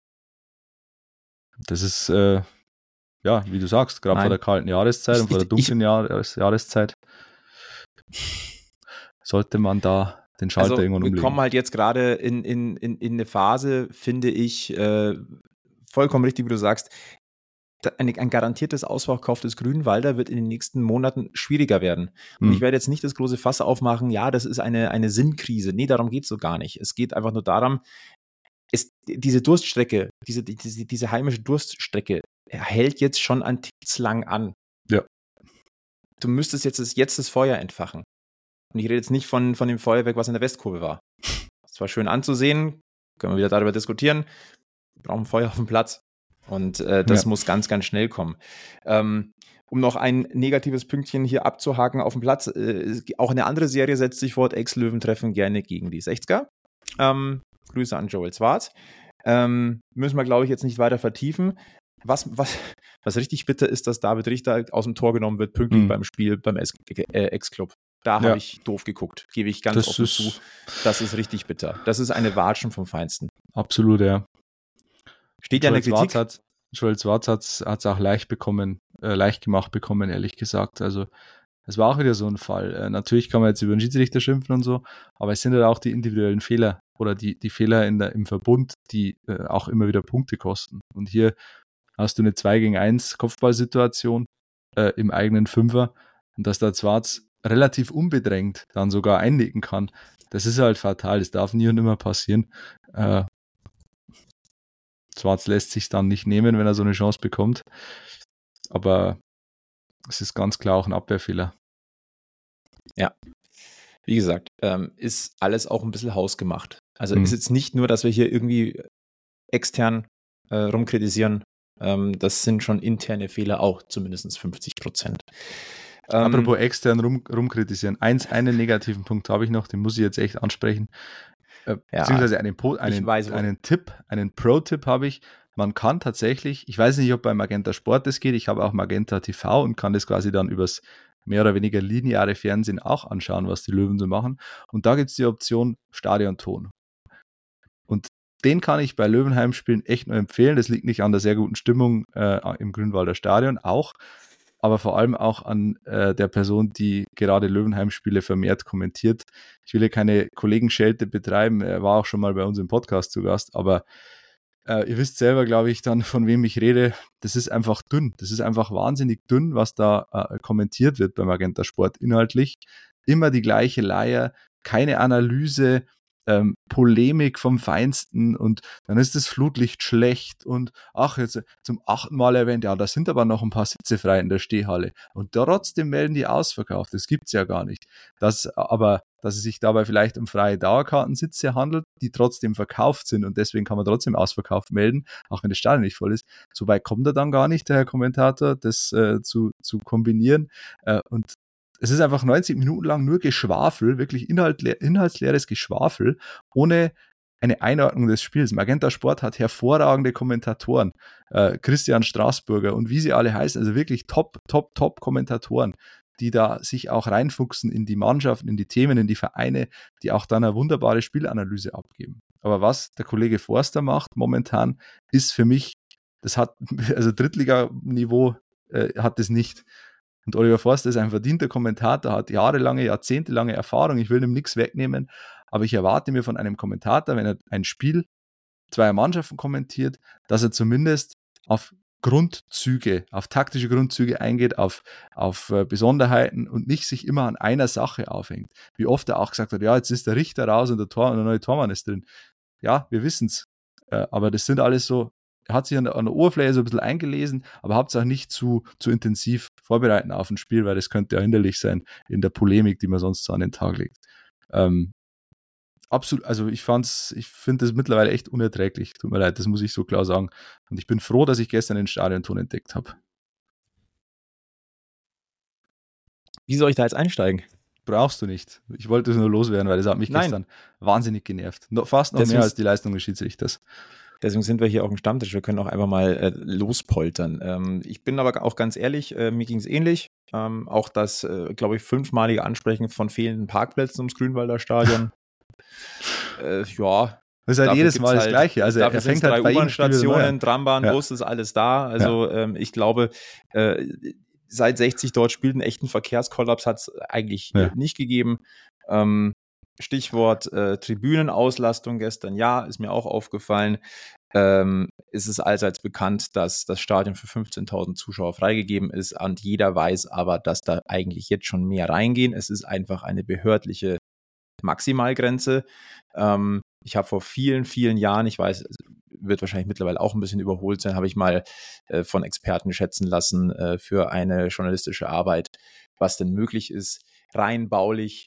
Das ist, äh, ja, wie du sagst, gerade vor der kalten Jahreszeit ich, und vor der dunklen ich, Jahres, Jahreszeit sollte man da den Schalter also irgendwann umlegen. Wir kommen halt jetzt gerade in, in, in, in eine Phase, finde ich, äh, vollkommen richtig, wie du sagst, Ein, ein garantiertes Ausverkauf des Grünwalder wird in den nächsten Monaten schwieriger werden. Und hm. ich werde jetzt nicht das große Fass aufmachen, ja, das ist eine, eine Sinnkrise. Nee, darum geht es so gar nicht. Es geht einfach nur darum, es, diese Durststrecke, diese, diese, diese heimische Durststrecke hält jetzt schon an lang an. Ja. Du müsstest jetzt das, jetzt das Feuer entfachen. Und ich rede jetzt nicht von, von dem Feuerwerk, was in der Westkurve war. Das war schön anzusehen, können wir wieder darüber diskutieren. Wir brauchen Feuer auf dem Platz. Und äh, das ja. muss ganz, ganz schnell kommen. Ähm, um noch ein negatives Pünktchen hier abzuhaken auf dem Platz, äh, auch eine andere Serie setzt sich fort, Ex-Löwen treffen gerne gegen die sechziger. Ähm, Grüße an Joel Zwarz. Ähm, müssen wir, glaube ich, jetzt nicht weiter vertiefen. Was, was, was richtig bitter ist, dass David Richter aus dem Tor genommen wird, pünktlich mhm. beim Spiel beim Ex-Club. Da ja. habe ich doof geguckt, gebe ich ganz das offen ist, zu. Das ist richtig bitter. Das ist eine Watschen vom Feinsten. Absolut, ja. Steht ja in der Kritik. Hat, Joel Zwarz hat es auch leicht bekommen, äh, leicht gemacht bekommen, ehrlich gesagt. Also es war auch wieder so ein Fall. Äh, natürlich kann man jetzt über den Schiedsrichter schimpfen und so, aber es sind halt auch die individuellen Fehler oder die, die Fehler in der, im Verbund, die äh, auch immer wieder Punkte kosten. Und hier hast du eine zwei gegen eins Kopfballsituation äh, im eigenen Fünfer und dass der Zwarz relativ unbedrängt dann sogar einnicken kann, das ist halt fatal. Das darf nie und immer passieren. Äh, Zwarz lässt sich dann nicht nehmen, wenn er so eine Chance bekommt. Aber es ist ganz klar auch ein Abwehrfehler. Ja, wie gesagt, ähm, ist alles auch ein bisschen hausgemacht. Also Mhm. ist jetzt nicht nur, dass wir hier irgendwie extern äh, rumkritisieren. Ähm, das sind schon interne Fehler auch, zumindest fünfzig Prozent. Ähm, Apropos extern rum, rumkritisieren. Eins, einen negativen Punkt habe ich noch, den muss ich jetzt echt ansprechen. Äh, Ja, beziehungsweise einen, Po- einen, weiß, wo- einen Tipp, einen Pro-Tipp habe ich. Man kann tatsächlich, ich weiß nicht, ob bei Magenta Sport das geht, ich habe auch Magenta T V und kann das quasi dann übers mehr oder weniger lineare Fernsehen auch anschauen, was die Löwen so machen. Und da gibt es die Option Stadionton. Und den kann ich bei Löwenheim-Spielen echt nur empfehlen. Das liegt nicht an der sehr guten Stimmung äh, im Grünwalder Stadion, auch, aber vor allem auch an äh, der Person, die gerade Löwenheim-Spiele vermehrt kommentiert. Ich will hier keine Kollegenschelte betreiben, er war auch schon mal bei uns im Podcast zu Gast, aber äh, ihr wisst selber, glaube ich, dann, von wem ich rede. Das ist einfach dünn. Das ist einfach wahnsinnig dünn, was da äh, kommentiert wird beim Magenta Sport inhaltlich. Immer die gleiche Leier, keine Analyse, ähm, Polemik vom Feinsten und dann ist das Flutlicht schlecht und ach, jetzt zum achten Mal erwähnt, ja, da sind aber noch ein paar Sitze frei in der Stehhalle und trotzdem melden die ausverkauft. Das gibt's ja gar nicht. Das, aber, dass es sich dabei vielleicht um freie Dauerkartensitze handelt, die trotzdem verkauft sind und deswegen kann man trotzdem ausverkauft melden, auch wenn das Stadion nicht voll ist. So weit kommt er dann gar nicht, der Herr Kommentator, das äh, zu, zu kombinieren. Äh, und es ist einfach neunzig Minuten lang nur Geschwafel, wirklich inhaltleer, inhaltsleeres Geschwafel, ohne eine Einordnung des Spiels. Magenta Sport hat hervorragende Kommentatoren, äh, Christian Straßburger und wie sie alle heißen, also wirklich top, top, top Kommentatoren, die da sich auch reinfuchsen in die Mannschaften, in die Themen, in die Vereine, die auch dann eine wunderbare Spielanalyse abgeben. Aber was der Kollege Forster macht momentan, ist für mich, das hat, also Drittliganiveau äh, hat es nicht. Und Oliver Forster ist ein verdienter Kommentator, hat jahrelange, jahrzehntelange Erfahrung. Ich will ihm nichts wegnehmen, aber ich erwarte mir von einem Kommentator, wenn er ein Spiel zweier Mannschaften kommentiert, dass er zumindest auf Grundzüge, auf taktische Grundzüge eingeht, auf, auf Besonderheiten und nicht sich immer an einer Sache aufhängt. Wie oft er auch gesagt hat, ja, jetzt ist der Richter raus und der, Tor, und der neue Tormann ist drin. Ja, wir wissen es. Aber das sind alles so, er hat sich an der, an der Oberfläche so ein bisschen eingelesen, aber Hauptsache nicht zu, zu intensiv vorbereiten auf ein Spiel, weil das könnte ja hinderlich sein in der Polemik, die man sonst so an den Tag legt. Ähm, absolut, also ich fand's, ich finde das mittlerweile echt unerträglich. Tut mir leid, das muss ich so klar sagen. Und ich bin froh, dass ich gestern den Stadionton entdeckt habe. Wie soll ich da jetzt einsteigen? Brauchst du nicht. Ich wollte es nur loswerden, weil das hat mich Nein. gestern wahnsinnig genervt. No, fast noch Deswegen mehr als die Leistung des Schiedsrichters. Deswegen sind wir hier auf dem Stammtisch. Wir können auch einfach mal äh, lospoltern. Ähm, ich bin aber auch ganz ehrlich, äh, mir ging es ähnlich. Ähm, auch das, äh, glaube ich, fünfmalige Ansprechen von fehlenden Parkplätzen ums Grünwalder Stadion. äh, ja. Das ist halt jedes Mal das halt, Gleiche. Also er fängt halt drei U-Bahn-Stationen, Trambahn, ja. Bus, ist alles da. Also ja. ähm, ich glaube, äh, seit sechzig dort spielt, einen echten Verkehrskollaps hat es eigentlich ja. nicht gegeben. Ähm, Stichwort äh, Tribünenauslastung gestern, ja, ist mir auch aufgefallen. Ähm, es ist allseits bekannt, dass das Stadion für fünfzehntausend Zuschauer freigegeben ist und jeder weiß aber, dass da eigentlich jetzt schon mehr reingehen. Es ist einfach eine behördliche Maximalgrenze. Ähm, ich habe vor vielen, vielen Jahren, ich weiß, wird wahrscheinlich mittlerweile auch ein bisschen überholt sein, habe ich mal äh, von Experten schätzen lassen äh, für eine journalistische Arbeit, was denn möglich ist, rein baulich,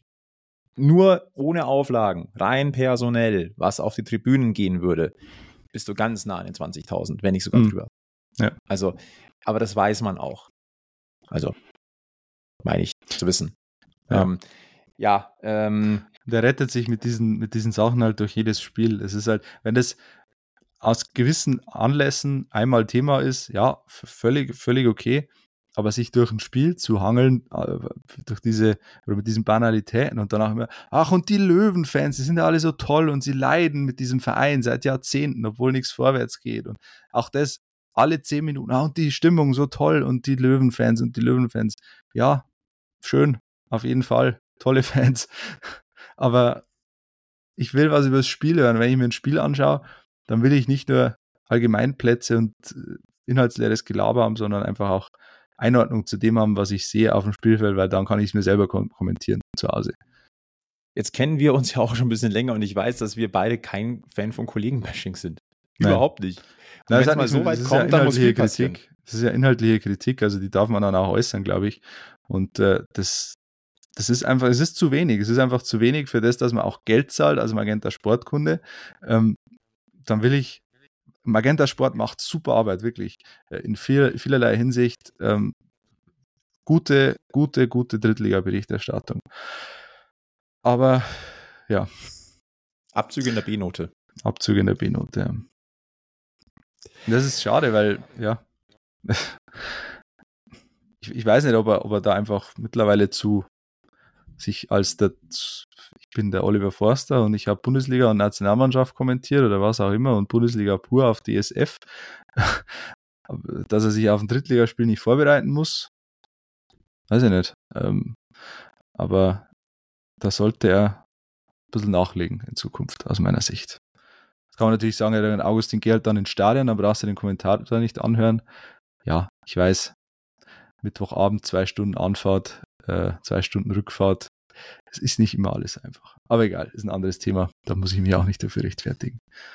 nur ohne Auflagen, rein personell, was auf die Tribünen gehen würde, bist du ganz nah an den zwanzigtausend, wenn nicht sogar drüber. Ja. Also, aber das weiß man auch. Also, meine ich zu wissen. Ja, ähm, ja ähm, der rettet sich mit diesen, mit diesen Sachen halt durch jedes Spiel. Es ist halt, wenn das aus gewissen Anlässen einmal Thema ist, ja, völlig, völlig okay. Aber sich durch ein Spiel zu hangeln, durch diese, oder mit diesen Banalitäten und danach immer, ach, und die Löwenfans, die sind ja alle so toll und sie leiden mit diesem Verein seit Jahrzehnten, obwohl nichts vorwärts geht. Und auch das, alle zehn Minuten, ah, und die Stimmung so toll und die Löwenfans und die Löwenfans. Ja, schön, auf jeden Fall, tolle Fans. Aber ich will was über das Spiel hören. Wenn ich mir ein Spiel anschaue, dann will ich nicht nur Allgemeinplätze und inhaltsleeres Gelaber haben, sondern einfach auch Einordnung zu dem haben, was ich sehe auf dem Spielfeld, weil dann kann ich es mir selber kom- kommentieren zu Hause. Jetzt kennen wir uns ja auch schon ein bisschen länger und ich weiß, dass wir beide kein Fan von Kollegenbashing sind. Nein. Überhaupt nicht. Wenn es mal so weit kommt, ja dann muss viel passieren. Kritik. Das ist ja inhaltliche Kritik, also die darf man dann auch äußern, glaube ich. Und äh, das, das ist einfach, es ist zu wenig. Es ist einfach zu wenig für das, dass man auch Geld zahlt, also Magenta Sportkunde. Ähm, dann will ich Magenta Sport macht super Arbeit, wirklich. In viel, vielerlei Hinsicht ähm, gute, gute, gute Drittliga-Berichterstattung. Aber ja. Abzüge in der B-Note. Abzüge in der B-Note, ja. Das ist schade, weil, ja, ich, ich weiß nicht, ob er, ob er da einfach mittlerweile zu sich als der, ich bin der Oliver Forster und ich habe Bundesliga und Nationalmannschaft kommentiert oder was auch immer und Bundesliga pur auf D S F, dass er sich auf ein Drittligaspiel nicht vorbereiten muss, weiß ich nicht. Ähm, aber da sollte er ein bisschen nachlegen in Zukunft, aus meiner Sicht. Das kann man natürlich sagen, ja, dann Augustin Gerhardt dann ins Stadion, dann brauchst du den Kommentator nicht anhören. Ja, ich weiß, Mittwochabend, zwei Stunden Anfahrt, äh, zwei Stunden Rückfahrt, es ist nicht immer alles einfach. Aber egal, ist ein anderes Thema. Da muss ich mich auch nicht dafür rechtfertigen.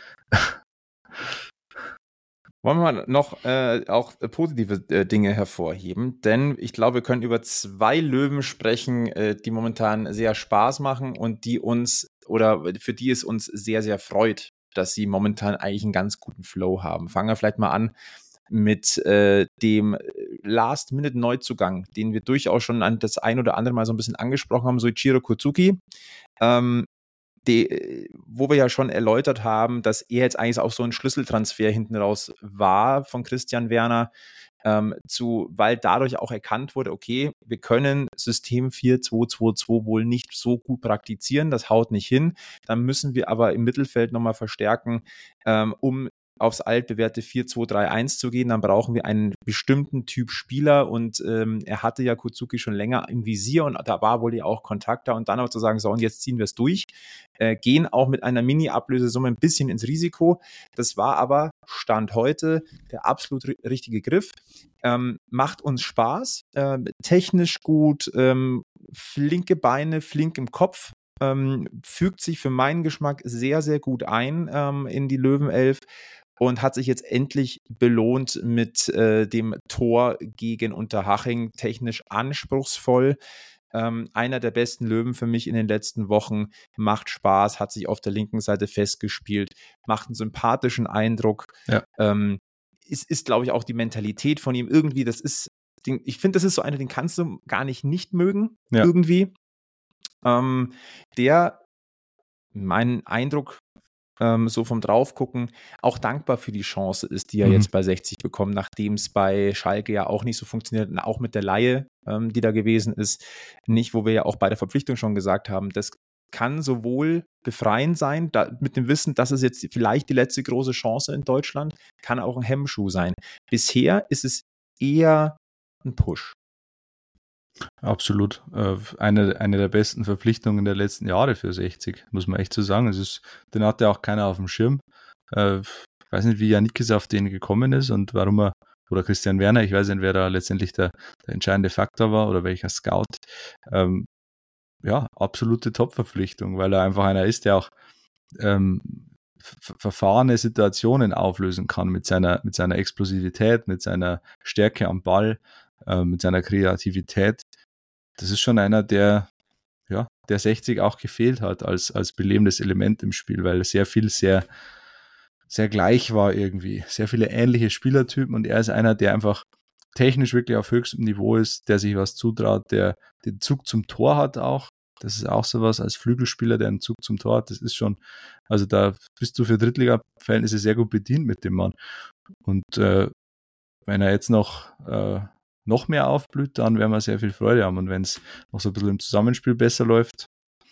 Wollen wir noch äh, auch positive äh, Dinge hervorheben, denn ich glaube, wir können über zwei Löwen sprechen, äh, die momentan sehr Spaß machen und die uns oder für die es uns sehr, sehr freut, dass sie momentan eigentlich einen ganz guten Flow haben. Fangen wir vielleicht mal an mit äh, dem Last-Minute-Neuzugang, den wir durchaus schon an das ein oder andere Mal so ein bisschen angesprochen haben, Soichiro Kozuki. Ähm, Die, wo wir ja schon erläutert haben, dass er jetzt eigentlich auch so ein Schlüsseltransfer hinten raus war von Christian Werner, ähm, zu, weil dadurch auch erkannt wurde, okay, wir können System vier zwei zwei zwei wohl nicht so gut praktizieren, das haut nicht hin, dann müssen wir aber im Mittelfeld nochmal verstärken, ähm, um aufs altbewährte vier zwei drei eins zu gehen, dann brauchen wir einen bestimmten Typ Spieler und ähm, er hatte ja Kozuki schon länger im Visier und da war wohl ja auch Kontakt da und dann auch zu sagen, so und jetzt ziehen wir es durch, äh, gehen auch mit einer Mini-Ablösesumme ein bisschen ins Risiko. Das war aber Stand heute der absolut ri- richtige Griff. Ähm, macht uns Spaß, ähm, technisch gut, ähm, flinke Beine, flink im Kopf, ähm, fügt sich für meinen Geschmack sehr, sehr gut ein ähm, in die Löwenelf. Und hat sich jetzt endlich belohnt mit äh, dem Tor gegen Unterhaching. Technisch anspruchsvoll. Ähm, einer der besten Löwen für mich in den letzten Wochen. Macht Spaß, hat sich auf der linken Seite festgespielt, macht einen sympathischen Eindruck. Ja. Ähm, ist, ist glaube ich, auch die Mentalität von ihm irgendwie, das ist, den, ich finde, das ist so einer, den kannst du gar nicht nicht mögen, Ja. irgendwie. Ähm, der, mein Eindruck, Ähm, so vom Draufgucken, auch dankbar für die Chance ist, die er Mhm. jetzt bei sechzig bekommt, nachdem es bei Schalke ja auch nicht so funktioniert, und auch mit der Leihe, ähm, die da gewesen ist, nicht, wo wir ja auch bei der Verpflichtung schon gesagt haben, das kann sowohl befreiend sein, da, mit dem Wissen, das ist jetzt vielleicht die letzte große Chance in Deutschland, kann auch ein Hemmschuh sein. Bisher ist es eher ein Push. Absolut. Äh, eine, eine der besten Verpflichtungen der letzten Jahre für sechzig, muss man echt so sagen. Es ist, den hatte auch keiner auf dem Schirm. Äh, ich weiß nicht, wie Janikis auf den gekommen ist und warum er, oder Christian Werner, ich weiß nicht, wer da letztendlich der, der entscheidende Faktor war oder welcher Scout. Ähm, ja, absolute Top-Verpflichtung, weil er einfach einer ist, der auch ähm, ver- verfahrene Situationen auflösen kann mit seiner, mit seiner Explosivität, mit seiner Stärke am Ball, äh, mit seiner Kreativität. Das ist schon einer, der, ja, der sechzig auch gefehlt hat als, als belebendes Element im Spiel, weil sehr viel sehr, sehr gleich war irgendwie. Sehr viele ähnliche Spielertypen und er ist einer, der einfach technisch wirklich auf höchstem Niveau ist, der sich was zutraut, der den Zug zum Tor hat auch. Das ist auch sowas als Flügelspieler, der einen Zug zum Tor hat. Das ist schon, also da bist du für Drittliga-Verhältnisse sehr gut bedient mit dem Mann. Und äh, wenn er jetzt noch äh, noch mehr aufblüht, dann werden wir sehr viel Freude haben. Und wenn es noch so ein bisschen im Zusammenspiel besser läuft,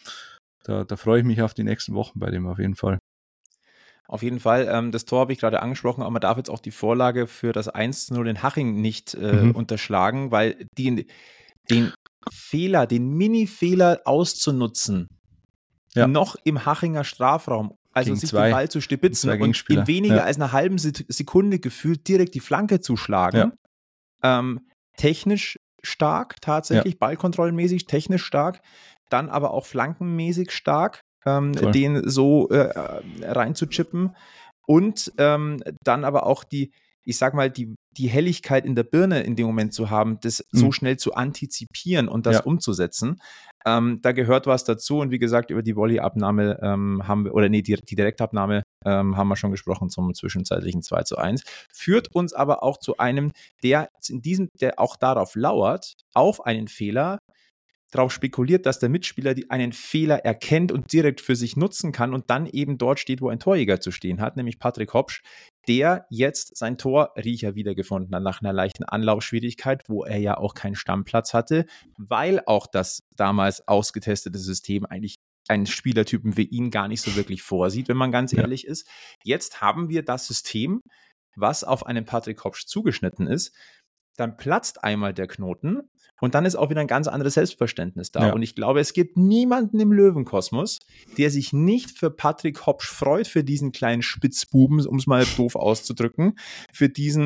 da, da freue ich mich auf die nächsten Wochen bei dem auf jeden Fall. Auf jeden Fall, ähm, das Tor habe ich gerade angesprochen, aber man darf jetzt auch die Vorlage für das eins zu null in Haching nicht äh, Mhm. unterschlagen, weil die, den Fehler, den Mini-Fehler auszunutzen, Ja. noch im Hachinger Strafraum, also Gegen sich zwei- den Ball zu stibitzen zwei und Gegenspieler. in weniger Ja. als einer halben Se- Sekunde gefühlt direkt die Flanke zu schlagen. Ähm, technisch stark tatsächlich, ballkontrollenmäßig, technisch stark, dann aber auch flankenmäßig stark, ähm, Voll. den so äh, reinzuchippen und ähm, dann aber auch die, ich sag mal, die, die Helligkeit in der Birne in dem Moment zu haben, das Mhm. so schnell zu antizipieren und das Ja. umzusetzen. Ähm, da gehört was dazu und wie gesagt, über die Volley-Abnahme ähm, haben wir, oder nee, die, die Direktabnahme ähm, haben wir schon gesprochen zum zwischenzeitlichen zwei zu eins. Führt uns aber auch zu einem, der in diesem, der auch darauf lauert, auf einen Fehler, darauf spekuliert, dass der Mitspieler die, einen Fehler erkennt und direkt für sich nutzen kann und dann eben dort steht, wo ein Torjäger zu stehen hat, nämlich Patrick Hopsch, der jetzt sein Torriecher wiedergefunden hat nach einer leichten Anlaufschwierigkeit, wo er ja auch keinen Stammplatz hatte, weil auch das damals ausgetestete System eigentlich einen Spielertypen wie ihn gar nicht so wirklich vorsieht, wenn man ganz Ja. ehrlich ist. Jetzt haben wir das System, was auf einen Patrick Hopsch zugeschnitten ist. Dann platzt einmal der Knoten und dann ist auch wieder ein ganz anderes Selbstverständnis da. Ja. Und ich glaube, es gibt niemanden im Löwenkosmos, der sich nicht für Patrick Hopsch freut, für diesen kleinen Spitzbuben, um es mal doof auszudrücken, für diesen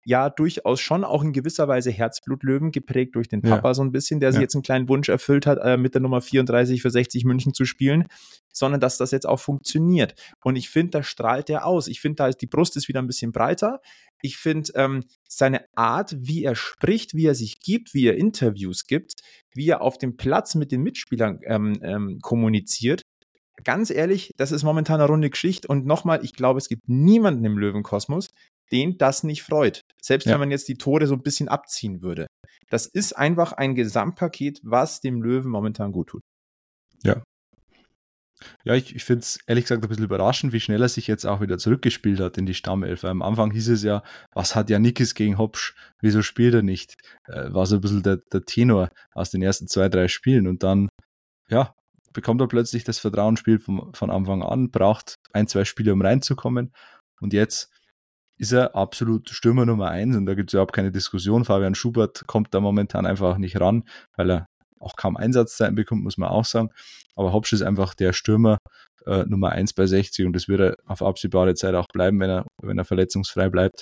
ja durchaus schon auch in gewisser Weise Herzblutlöwen, geprägt durch den Papa Ja. so ein bisschen, der sich Ja. jetzt einen kleinen Wunsch erfüllt hat, äh, mit der Nummer vierunddreißig für sechzig München zu spielen, sondern dass das jetzt auch funktioniert. Und ich finde, da strahlt er aus. Ich finde, da ist die Brust ist wieder ein bisschen breiter. Ich finde, ähm, seine Art, wie er spricht, wie er sich gibt, wie er Interviews gibt, wie er auf dem Platz mit den Mitspielern ähm, ähm, kommuniziert, ganz ehrlich, das ist momentan eine runde Geschichte. Und nochmal, ich glaube, es gibt niemanden im Löwenkosmos, den das nicht freut. Selbst Ja. wenn man jetzt die Tore so ein bisschen abziehen würde. Das ist einfach ein Gesamtpaket, was dem Löwen momentan gut tut. Ja. Ja, ich, ich finde es ehrlich gesagt ein bisschen überraschend, wie schnell er sich jetzt auch wieder zurückgespielt hat in die Stammelf. Weil am Anfang hieß es ja, was hat Janikis gegen Hopsch? Wieso spielt er nicht? Äh, war so ein bisschen der, der Tenor aus den ersten zwei, drei Spielen. Und dann, ja, bekommt er plötzlich das Vertrauensspiel von, von Anfang an, braucht ein, zwei Spiele, um reinzukommen. Und jetzt ist er absolut Stürmer Nummer eins und da gibt es überhaupt keine Diskussion. Fabian Schubert kommt da momentan einfach nicht ran, weil er auch kaum Einsatzzeiten bekommt, muss man auch sagen. Aber Hopsch ist einfach der Stürmer äh, Nummer eins bei sechzig und das wird er auf absehbare Zeit auch bleiben, wenn er, wenn er verletzungsfrei bleibt.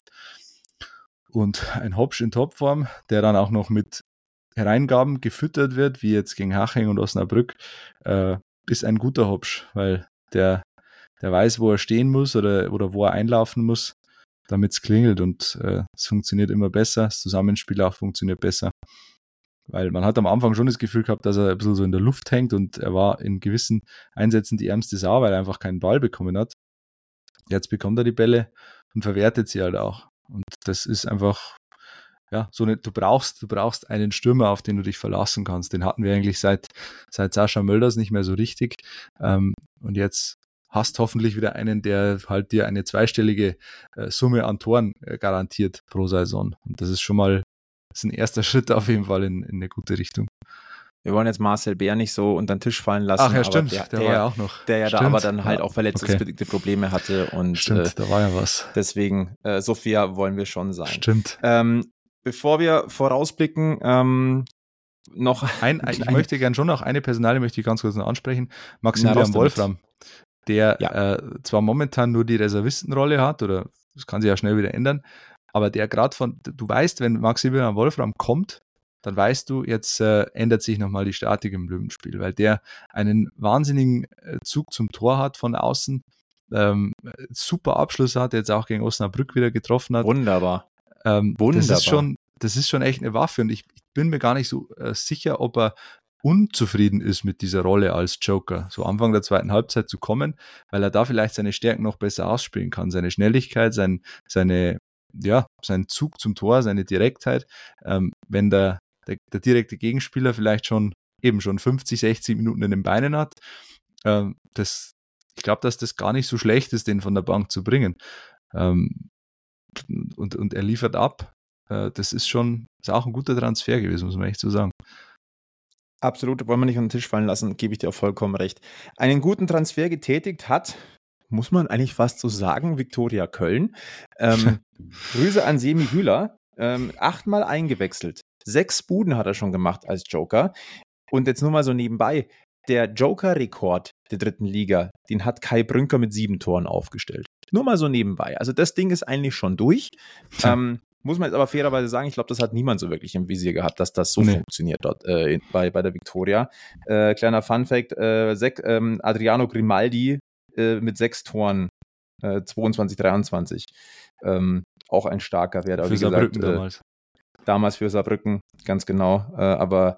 Und ein Hopsch in Topform, der dann auch noch mit Hereingaben gefüttert wird, wie jetzt gegen Haching und Osnabrück, äh, ist ein guter Hopsch, weil der, der weiß, wo er stehen muss oder, oder wo er einlaufen muss, damit es klingelt und äh, es funktioniert immer besser, das Zusammenspiel auch funktioniert besser. Weil man hat am Anfang schon das Gefühl gehabt, dass er ein bisschen so in der Luft hängt und er war in gewissen Einsätzen die ärmste Sau, weil er einfach keinen Ball bekommen hat. Jetzt bekommt er die Bälle und verwertet sie halt auch. Und das ist einfach, ja, so eine, du brauchst, du brauchst einen Stürmer, auf den du dich verlassen kannst. Den hatten wir eigentlich seit, seit Sascha Mölders nicht mehr so richtig. Ähm, und jetzt hast hoffentlich wieder einen, der halt dir eine zweistellige äh, Summe an Toren äh, garantiert pro Saison. Und das ist schon mal das ist ein erster Schritt auf jeden Fall in, in eine gute Richtung. Wir wollen jetzt Marcel Bär nicht so unter den Tisch fallen lassen. Ach ja, stimmt, der, der, der war ja auch noch. Der ja stimmt. da aber dann halt ja. auch verletzungsbedingte okay. Probleme hatte. Und, stimmt, äh, da war ja was. Deswegen, äh, so fair wollen wir schon sein. Stimmt. Ähm, bevor wir vorausblicken, ähm, noch ein, ein ich möchte gerne schon noch eine Personalie möchte ich ganz kurz noch ansprechen. Maximilian Wolfram, der ja. äh, zwar momentan nur die Reservistenrolle hat, oder das kann sich ja schnell wieder ändern, aber der gerade von, du weißt, wenn Maximilian Wolfram kommt, dann weißt du, jetzt äh, ändert sich nochmal die Statik im Löwenspiel, weil der einen wahnsinnigen äh, Zug zum Tor hat von außen, ähm, super Abschluss hat, jetzt auch gegen Osnabrück wieder getroffen hat. Wunderbar. Ähm, Wunderbar. Das ist schon, das ist schon echt eine Waffe und ich, ich bin mir gar nicht so äh, sicher, ob er unzufrieden ist mit dieser Rolle als Joker, so Anfang der zweiten Halbzeit zu kommen, weil er da vielleicht seine Stärken noch besser ausspielen kann, seine Schnelligkeit, sein, seine ja, sein Zug zum Tor, seine Direktheit, ähm, wenn der, der, der direkte Gegenspieler vielleicht schon eben schon fünfzig, sechzig Minuten in den Beinen hat, ähm, das, ich glaube, dass das gar nicht so schlecht ist, den von der Bank zu bringen. Ähm, und, und er liefert ab. Äh, das ist schon, ist auch ein guter Transfer gewesen, muss man echt so sagen. Absolut, wollen wir nicht unter den Tisch fallen lassen, gebe ich dir auch vollkommen recht. Einen guten Transfer getätigt hat, muss man eigentlich fast so sagen, Viktoria Köln. Ähm, Grüße an Semi Hüller. Ähm, achtmal eingewechselt. Sechs Buden hat er schon gemacht als Joker. Und jetzt nur mal so nebenbei. Der Joker-Rekord der dritten Liga, den hat Kai Brünker mit sieben Toren aufgestellt. Nur mal so nebenbei. Also das Ding ist eigentlich schon durch. Ähm, muss man jetzt aber fairerweise sagen, ich glaube, das hat niemand so wirklich im Visier gehabt, dass das so nee. funktioniert dort äh, bei, bei der Viktoria. Äh, kleiner Funfact, äh, Sek, ähm, Adriano Grimaldi mit sechs Toren, äh, zweiundzwanzig, dreiundzwanzig. Ähm, auch ein starker Wert. Für wie Saarbrücken gesagt, damals. Äh, damals für Saarbrücken, ganz genau. Äh, aber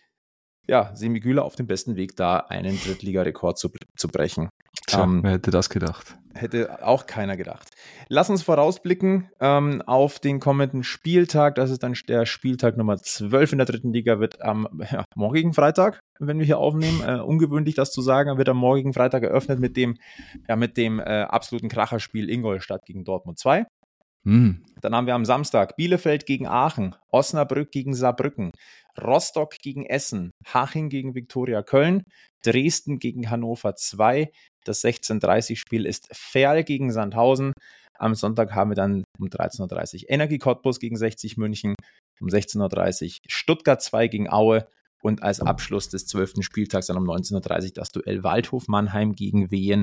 ja, Semi Güler auf dem besten Weg, da einen Drittligarekord zu, zu brechen. Tja, ähm, wer hätte das gedacht? Hätte auch keiner gedacht. Lass uns vorausblicken ähm, auf den kommenden Spieltag. Das ist dann der Spieltag Nummer zwölf in der dritten Liga, wird am ja, morgigen Freitag, wenn wir hier aufnehmen, äh, ungewöhnlich das zu sagen, wird am morgigen Freitag eröffnet mit dem, ja, mit dem äh, absoluten Kracherspiel Ingolstadt gegen Dortmund zwei. Hm. Dann haben wir am Samstag Bielefeld gegen Aachen, Osnabrück gegen Saarbrücken, Rostock gegen Essen, Haching gegen Viktoria Köln, Dresden gegen Hannover zwei. Das sechzehn Uhr dreißig Spiel ist Ferl gegen Sandhausen. Am Sonntag haben wir dann um dreizehn Uhr dreißig Energie Cottbus gegen sechzig München, um sechzehn Uhr dreißig Stuttgart zwei gegen Aue und als Abschluss des zwölften Spieltags dann um neunzehn Uhr dreißig das Duell Waldhof Mannheim gegen Wehen.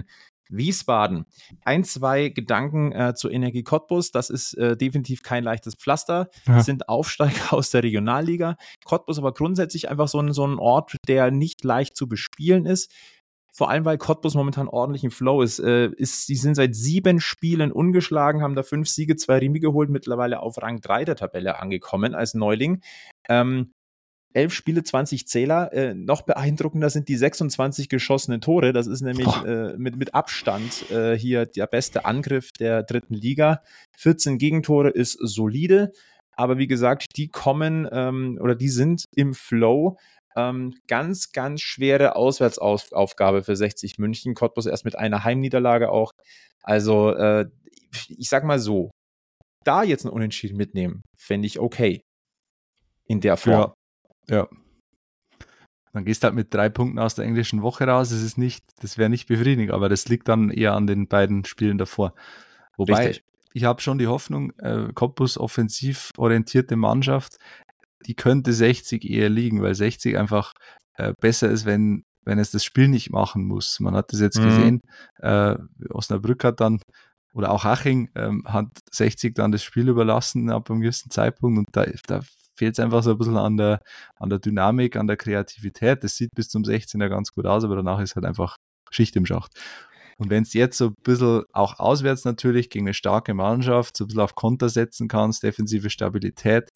Wiesbaden. Ein, zwei Gedanken äh, zur Energie Cottbus. Das ist äh, definitiv kein leichtes Pflaster. Ja. Das sind Aufsteiger aus der Regionalliga. Cottbus aber grundsätzlich einfach so ein, so ein Ort, der nicht leicht zu bespielen ist. Vor allem, weil Cottbus momentan ordentlich im Flow ist. Äh, ist. Sie sind seit sieben Spielen ungeschlagen, haben da fünf Siege, zwei Remis geholt, mittlerweile auf Rang drei der Tabelle angekommen als Neuling. Ähm, elf Spiele, zwanzig Zähler. Äh, noch beeindruckender sind die sechsundzwanzig geschossenen Tore. Das ist nämlich äh, mit, mit Abstand äh, hier der beste Angriff der dritten Liga. vierzehn Gegentore ist solide. Aber wie gesagt, die kommen ähm, oder die sind im Flow. Ähm, ganz, ganz schwere Auswärtsaufgabe für sechzig München. Cottbus erst mit einer Heimniederlage auch. Also, äh, ich sag mal so, da jetzt ein Unentschieden mitnehmen, fände ich okay. In der Form. Ja, ja. Dann gehst du halt mit drei Punkten aus der englischen Woche raus. Das ist nicht, das wäre nicht befriedigend, aber das liegt dann eher an den beiden Spielen davor. Wobei, Richtig. ich habe schon die Hoffnung, äh, Cottbus offensiv orientierte Mannschaft, die könnte sechzig eher liegen, weil sechzig einfach äh, besser ist, wenn, wenn es das Spiel nicht machen muss. Man hat das jetzt mhm. gesehen, äh, Osnabrück hat dann, oder auch Haching, ähm, hat sechzig dann das Spiel überlassen ab einem gewissen Zeitpunkt und da, da fehlt es einfach so ein bisschen an der, an der Dynamik, an der Kreativität. Das sieht bis zum sechzehner ganz gut aus, aber danach ist halt einfach Schicht im Schacht. Und wenn es jetzt so ein bisschen auch auswärts natürlich gegen eine starke Mannschaft so ein bisschen auf Konter setzen kannst, defensive Stabilität,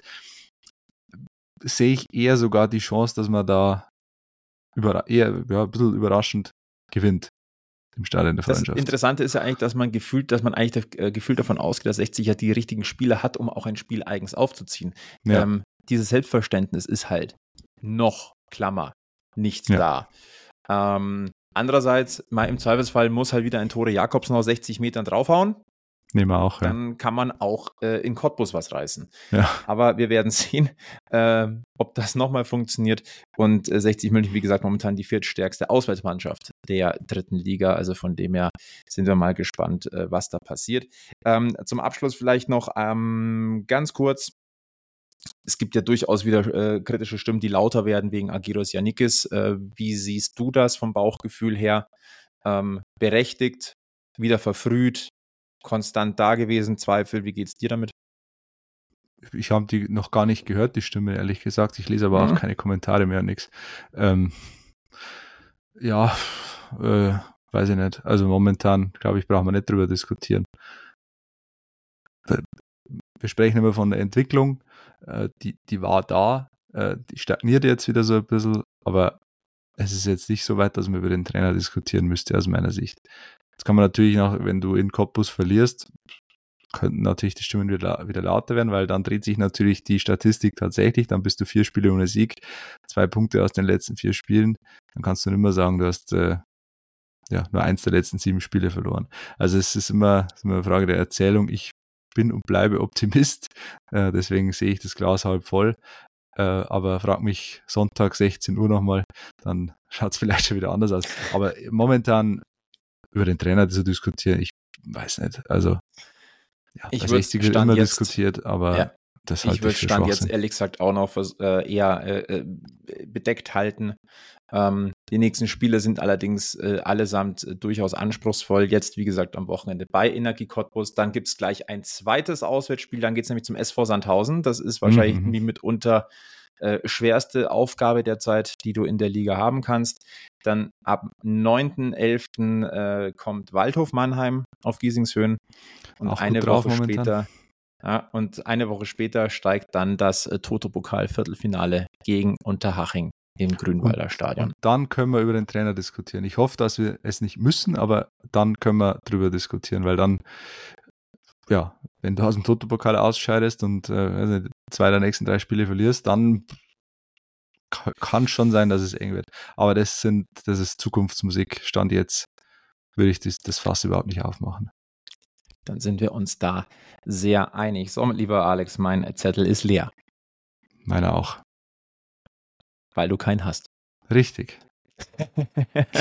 sehe ich eher sogar die Chance, dass man da über, eher ja, ein bisschen überraschend gewinnt im Stadion der Freundschaft. Das Interessante ist ja eigentlich, dass man gefühlt, dass man eigentlich äh, gefühlt davon ausgeht, dass sechzig ja die richtigen Spieler hat, um auch ein Spiel eigens aufzuziehen. Ja. Ähm, dieses Selbstverständnis ist halt noch, Klammer, nicht ja. da. Ähm, andererseits, mal im Zweifelsfall muss halt wieder ein Tore Jakobsen aus sechzig Metern draufhauen. Nehmen wir auch, Dann ja. kann man auch äh, in Cottbus was reißen. Ja. Aber wir werden sehen, äh, ob das nochmal funktioniert. Und äh, sechzig München, wie gesagt, momentan die viertstärkste Auswärtsmannschaft der dritten Liga. Also von dem her sind wir mal gespannt, äh, was da passiert. Ähm, zum Abschluss vielleicht noch ähm, ganz kurz. Es gibt ja durchaus wieder äh, kritische Stimmen, die lauter werden wegen Argyros Yannikis. Äh, wie siehst du das vom Bauchgefühl her? Ähm, berechtigt, wieder verfrüht, konstant da gewesen, Zweifel, wie geht's dir damit? Ich habe die noch gar nicht gehört, die Stimme, ehrlich gesagt. Ich lese aber mhm. auch keine Kommentare mehr, nix. Ähm, ja, äh, weiß ich nicht. Also momentan, glaube ich, brauchen wir nicht drüber diskutieren. Wir sprechen immer von der Entwicklung, äh, die, die war da, äh, die stagniert jetzt wieder so ein bisschen, aber es ist jetzt nicht so weit, dass man über den Trainer diskutieren müsste, aus meiner Sicht. Jetzt kann man natürlich noch, wenn du in Cottbus verlierst, könnten natürlich die Stimmen wieder, wieder lauter werden, weil dann dreht sich natürlich die Statistik tatsächlich, dann bist du vier Spiele ohne Sieg, zwei Punkte aus den letzten vier Spielen, dann kannst du nicht mehr sagen, du hast äh, ja, nur eins der letzten sieben Spiele verloren. Also es ist immer, es ist immer eine Frage der Erzählung. Ich bin und bleibe Optimist, äh, deswegen sehe ich das Glas halb voll, äh, aber frag mich Sonntag sechzehn Uhr nochmal, dann schaut es vielleicht schon wieder anders aus. Aber momentan über den Trainer zu diskutieren, ich weiß nicht, also ja, ich bei sechzig wird immer jetzt, diskutiert, aber ja, das halte ich würde Stand jetzt ehrlich gesagt auch noch für, äh, eher äh, bedeckt halten. Ähm, die nächsten Spiele sind allerdings äh, allesamt äh, durchaus anspruchsvoll. Jetzt, wie gesagt, am Wochenende bei Energie Cottbus. Dann gibt es gleich ein zweites Auswärtsspiel. Dann geht es nämlich zum S V Sandhausen. Das ist wahrscheinlich mhm. die mitunter äh, schwerste Aufgabe derzeit, die du in der Liga haben kannst. Dann ab neunten elften Äh, kommt Waldhof Mannheim auf Giesingshöhen. Und auch eine drauf Woche momentan. später ja, und eine Woche später steigt dann das äh, Toto-Pokal-Viertelfinale gegen Unterhaching im Grünwalder Stadion. Und dann können wir über den Trainer diskutieren. Ich hoffe, dass wir es nicht müssen, aber dann können wir drüber diskutieren, weil dann, ja, wenn du aus dem Toto-Pokal ausscheidest und äh, also zwei der nächsten drei Spiele verlierst, dann k- kann schon sein, dass es eng wird. Aber das sind, das ist Zukunftsmusik. Stand jetzt würde ich das, das Fass überhaupt nicht aufmachen. Dann sind wir uns da sehr einig. So, lieber Alex, mein Zettel ist leer. Meiner auch. Weil du keinen hast. Richtig.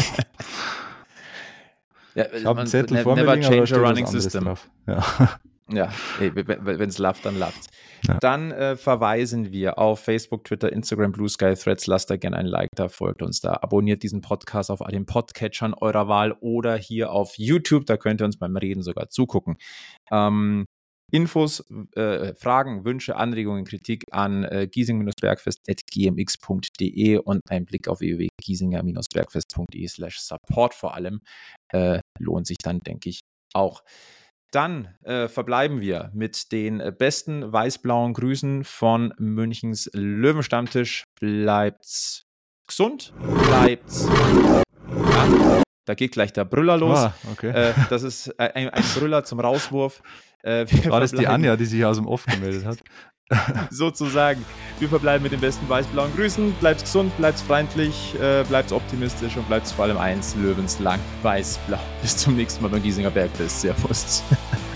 ja, ich habe einen Zettel vor mir liegen, aber da steht was anderes drauf. Ja. Ja, wenn es läuft, dann läuft's. Ja. Dann äh, verweisen wir auf Facebook, Twitter, Instagram, Blue Sky, Threads. Lasst da gerne ein Like da, folgt uns da. Abonniert diesen Podcast auf den Podcatchern eurer Wahl oder hier auf YouTube. Da könnt ihr uns beim Reden sogar zugucken. Ähm, Infos, äh, Fragen, Wünsche, Anregungen, Kritik an äh, giesing-bergfest at g m x punkt d e und ein Blick auf w w w punkt giesinger-bergfest punkt d e slash support vor allem äh, lohnt sich dann, denke ich, auch. Dann äh, verbleiben wir mit den äh, besten weiß-blauen Grüßen von Münchens Löwenstammtisch. Bleibt's gesund, bleibt's. Ja, da geht gleich der Brüller los. Ah, okay. äh, das ist ein, ein Brüller zum Rauswurf. Äh, War das die Anja, die sich aus dem Off gemeldet hat? Sozusagen. Wir verbleiben mit den besten weiß-blauen Grüßen. Bleibt gesund, bleibt freundlich, äh, bleibt optimistisch und bleibt vor allem eins, löwenslang weiß-blau. Bis zum nächsten Mal beim Giesinger Bergfest. Servus.